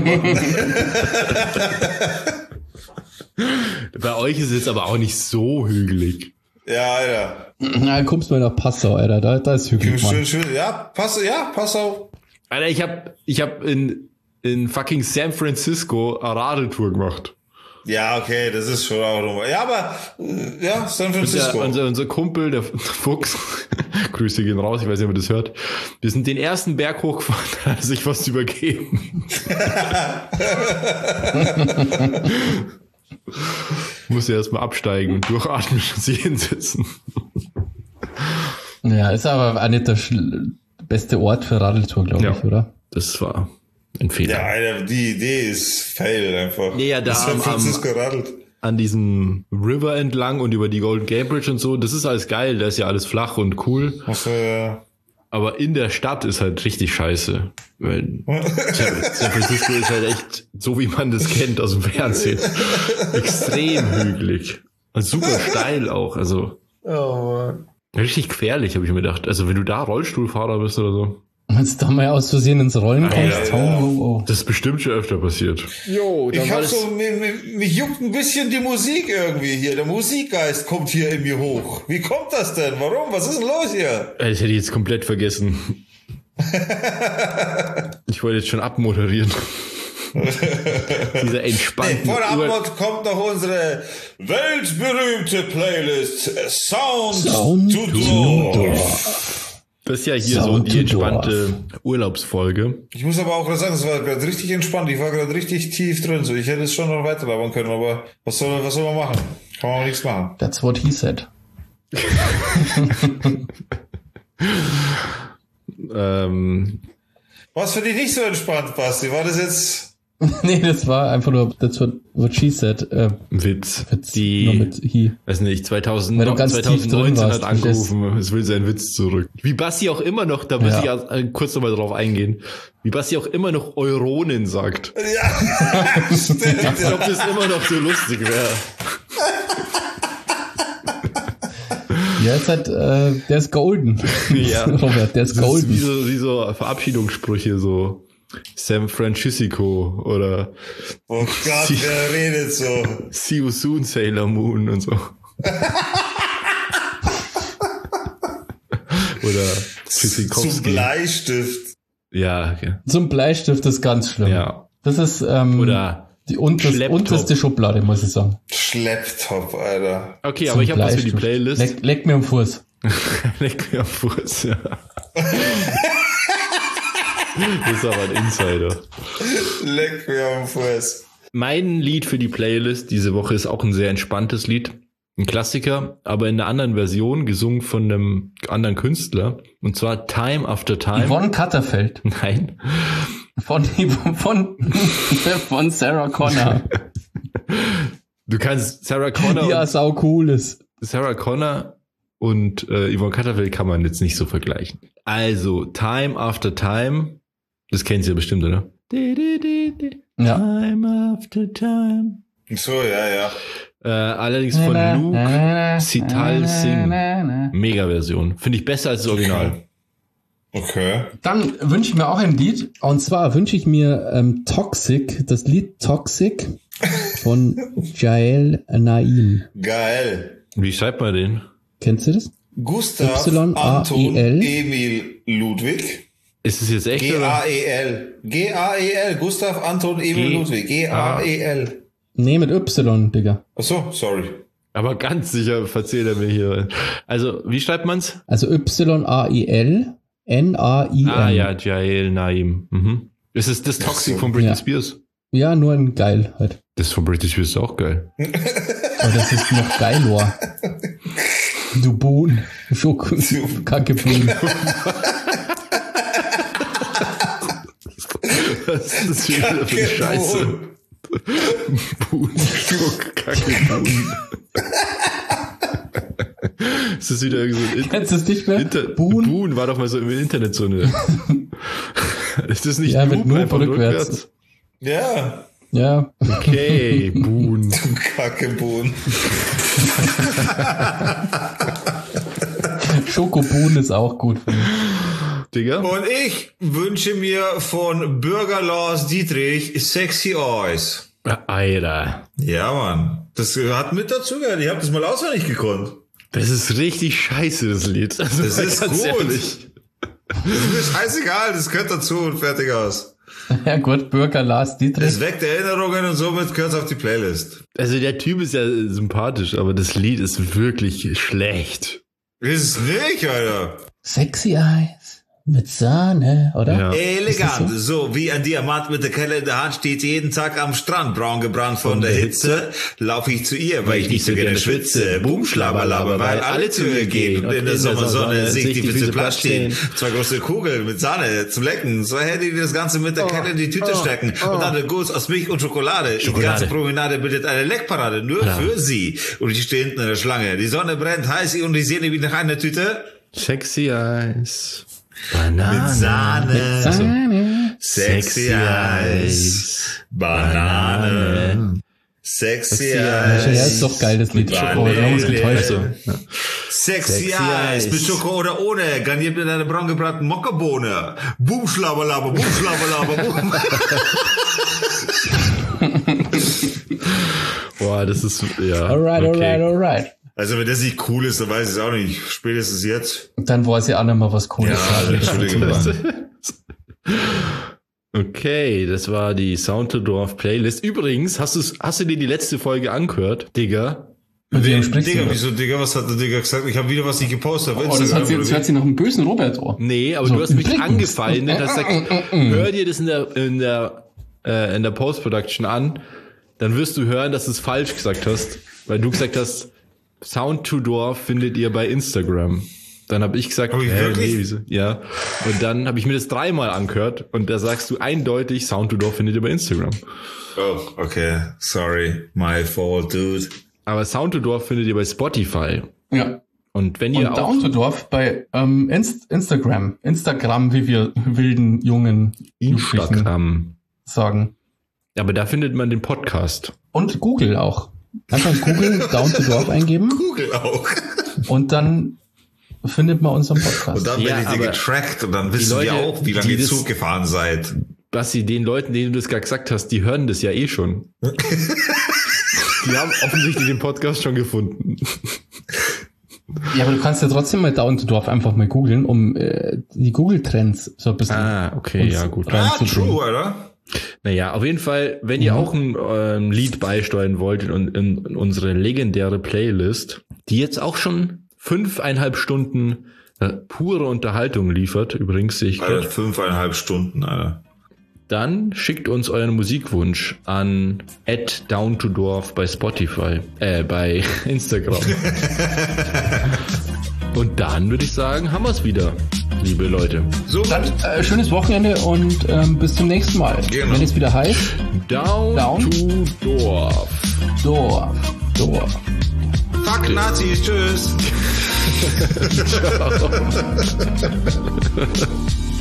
Bei euch ist es jetzt aber auch nicht so hügelig. Ja, Alter. Na, kommst mal nach Passau, Alter. Da ist hügelig, Mann. Schön. Ja, Passau. Alter, ich hab in fucking San Francisco eine Radeltour gemacht. Ja, okay, das ist schon auch nochmal. Ja, aber, ja, San Francisco. Unser Kumpel, der Fuchs, Grüße gehen raus, ich weiß nicht, ob ihr das hört. Wir sind den ersten Berg hochgefahren, da hat er sich was übergeben. Muss ja erstmal absteigen und durchatmen und sich hinsetzen. Ja, ist aber auch nicht der beste Ort für Radeltour, glaube ich, oder? Das war ein Fehler. Ja, Alter, die Idee ist fail einfach. Ja, da San Francisco radelt. An diesem River entlang und über die Golden Gate Bridge und so, das ist alles geil, da ist ja alles flach und cool. Achso, ja. Aber in der Stadt ist halt richtig scheiße. Weil San Francisco ist halt echt so, wie man das kennt aus dem Fernsehen. Extrem hügelig. Und super steil auch. Also Oh Mann. richtig gefährlich, habe ich mir gedacht. Also wenn du da Rollstuhlfahrer bist oder so. Wenn du da mal aus Versehen ins Rollen kommst, ja. oh. Das ist bestimmt schon öfter passiert. Jo, Ich hab so, mich juckt ein bisschen die Musik irgendwie hier. Der Musikgeist kommt hier in mir hoch. Wie kommt das denn? Warum? Was ist denn los hier? Das hätte ich jetzt komplett vergessen. Ich wollte jetzt schon abmoderieren. Diese entspannten Vor der Abmod kommt noch unsere weltberühmte Playlist Sound to Door. Das ist ja hier Sound so die to entspannte Urlaubsfolge. Ich muss aber auch gerade sagen, es war gerade richtig entspannt. Ich war gerade richtig tief drin. So, ich hätte es schon noch weiter labern können, aber was soll man machen? Kann man auch nichts machen. That's what he said. Was für dich nicht so entspannt, Basti? War das jetzt... Nee, das war einfach nur that's what she said. Witz. Nur mit he. Weiß nicht, Weil du ganz tief 2019 drin warst, hat angerufen, es will seinen Witz zurück. Wie Basti auch immer noch, da muss ich kurz nochmal drauf eingehen, wie Basti auch immer noch Euronen sagt. Ja, stimmt. Als ob das immer noch so lustig wäre. Ja, ist halt, der ist golden. Ja. Robert, der ist Das ist golden. wie so Verabschiedungssprüche, so San Francisco oder Oh Gott, wer redet so? See you soon, Sailor Moon und so. Oder Tschüssikowski. Zum Bleistift. Ja, okay. Zum Bleistift ist ganz schlimm. Ja. Das ist Oder die Schlepptop. unterste Schublade, muss ich sagen. Schlepptop, Alter. okay, Zum aber ich habe was für die Bleistift. Playlist. Leck mir am Fuß. Leck mir am Fuß, ja. Das ist aber ein Insider. Leck mir am Fuß. Mein Lied für die Playlist diese Woche ist auch ein sehr entspanntes Lied. Ein Klassiker, aber in einer anderen Version, gesungen von einem anderen Künstler. Und zwar Time After Time. Yvonne Katterfeld. Nein. Von Sarah Connor. Du kannst Sarah Connor, Ja, sau cool ist. Sarah Connor und Yvonne Katterfeld kann man jetzt nicht so vergleichen. Also, Time After Time. Das kennen Sie ja bestimmt, oder? Ja. Time After Time. So, ja. Allerdings von Luke Sital Singh. Mega-Version. Finde ich besser als das Original. Okay. Dann wünsche ich mir auch ein Lied. Und zwar wünsche ich mir Toxic, das Lied Toxic von Jael Naim. Geil. Wie schreibt man den? Kennst du das? Gustav, Y-A-E-L. Anton, Emil, Ludwig. Ist es jetzt echt, oder? G-A-E-L. G-A-E-L. Gustav, Anton, Emil, Ludwig. G-A-E-L. Nee, mit Y, Digga. Ach so, sorry. Aber ganz sicher verzählt er mir hier. Also, wie schreibt man's? Also Y-A-E-L N-A-I-M. Ah ja, Jael Naim. Mhm. Ist es das Toxic von Britney Ja. Spears? Ja, nur ein geil halt. Das von Britney Spears ist auch geil. Aber das ist noch geiler. Du Bohnen. Kacke Bohnen. Was ist das hier wieder für eine Scheiße? Buhn, Schmuck, Kacke, Buhn. Ist das wieder irgendwie so ein Kennst du es nicht mehr? Buhn? Buhn war doch mal so im Internet so eine. Ist das nicht Ja, mit Noob, Noob einfach rückwärts. Ja. Ja. Okay, Buhn. Du Kackebohnen. Schokobohnen ist auch gut. Digga. Und ich wünsche mir von Bürger Lars Dietrich Sexy Eyes. Alter. Ja, Mann. Das hat mit dazu gehört. Ich habe das mal auswendig gekonnt. Das ist richtig scheiße, das Lied. Also Das ist ganz gut. ehrlich. Das ist mir scheißegal, das gehört dazu und fertig aus. Ja gut, Bürger Lars Dietrich. Es weckt Erinnerungen und somit gehört es auf die Playlist. Also der Typ ist ja sympathisch, aber das Lied ist wirklich schlecht. Ist es nicht, Alter. Sexy Eyes mit Sahne, oder? Ja. Elegant, Ist das so wie ein Diamant mit der Kelle in der Hand steht jeden Tag am Strand, braun gebrannt von der Hitze, laufe ich zu ihr, weil ich nicht so gerne schwitze, boom, schlabberlabber, weil alle Türen gehen und in der Sommersonne sehe ich die Füße platt stehen, 2 große Kugeln mit Sahne zum Lecken, 2 Hände, die das Ganze mit der Kelle in die Tüte stecken und dann der Guss aus Milch und Schokolade. Die ganze Promenade bildet eine Leckparade, nur für sie. Und ich stehe hinten in der Schlange, die Sonne brennt heiß und ich sehe wie nach einer Tüte. Sexy Eyes. Banane. Mit Sahne. Sahne. Sexy Eyes. Banane. Sexy Eyes. Ja, ist doch geil, das Lied. Oh, wir haben uns getäuscht. Ja. Sexy Sexy Eyes. Eyes. Mit Schoko oder ohne. Garniert mit einer braun gebratenen Mokkabohne. Boom, schlabberlaber, boom, schlabberlaber, boom. Boah, das ist, ja. Alright. Also wenn das nicht cool ist, dann weiß ich es auch nicht. Spätestens jetzt. Dann weiß ich auch nicht mal was Cooles. Ja, Entschuldigung. Okay, das war die Sound to Dorf Playlist. Übrigens, hast du dir die letzte Folge angehört, Digga? Mit wem sprichst Digga, du? wieso, Digga, was hat der Digga gesagt? Ich habe wieder was nicht gepostet auf Oh, das Instagram. hört sich nach einem bösen Robert an. Nee, aber So, du hast mich übrigens. angefallen und hast gesagt, hör dir das in der Post-Production an, dann wirst du hören, dass du es falsch gesagt hast, weil du gesagt hast, Sound to Dorf findet ihr bei Instagram. Dann habe ich gesagt, Hab ich wirklich? wieso? Ja. Und dann habe ich mir das 3-mal angehört und da sagst du eindeutig, Sound to Dorf findet ihr bei Instagram. Oh, okay. Sorry. My fault, dude. Aber Sound to Dorf findet ihr bei Spotify. Ja. Und wenn Und ihr auch Down to Dorf bei Instagram, wie wir wilden jungen Jugendlichen Instagram, sagen. aber da findet man den Podcast. Und Google auch. Einfach Google Down to Dorf eingeben Google auch. und dann findet man unseren Podcast. Und dann Ja, werdet ihr aber getrackt und dann wissen Leute, wir auch, wie lange die ihr das- Zug gefahren seid. Basti, den Leuten, denen du das gerade gesagt hast, die hören das ja eh schon. Die haben offensichtlich den Podcast schon gefunden. Ja, aber du kannst ja trotzdem mal Down to Dorf einfach mal googeln, um die Google-Trends so ein bisschen Okay, ja, gut. reinzubringen. True, Alter. Naja, auf jeden Fall, wenn ihr auch ein Lied beisteuern wollt in unsere legendäre Playlist, die jetzt auch schon 5,5 Stunden pure Unterhaltung liefert, übrigens sehe ich Alter, gerade, 5,5 Stunden, Alter. dann schickt uns euren Musikwunsch an @downtodorf bei Spotify, bei Instagram. Und dann würde ich sagen, haben wir es wieder, liebe Leute. So, Dann schönes Wochenende und bis zum nächsten Mal. Genau. Wenn es wieder heißt, Down to Dorf. Dorf. fuck Nazis, tschüss. Ciao.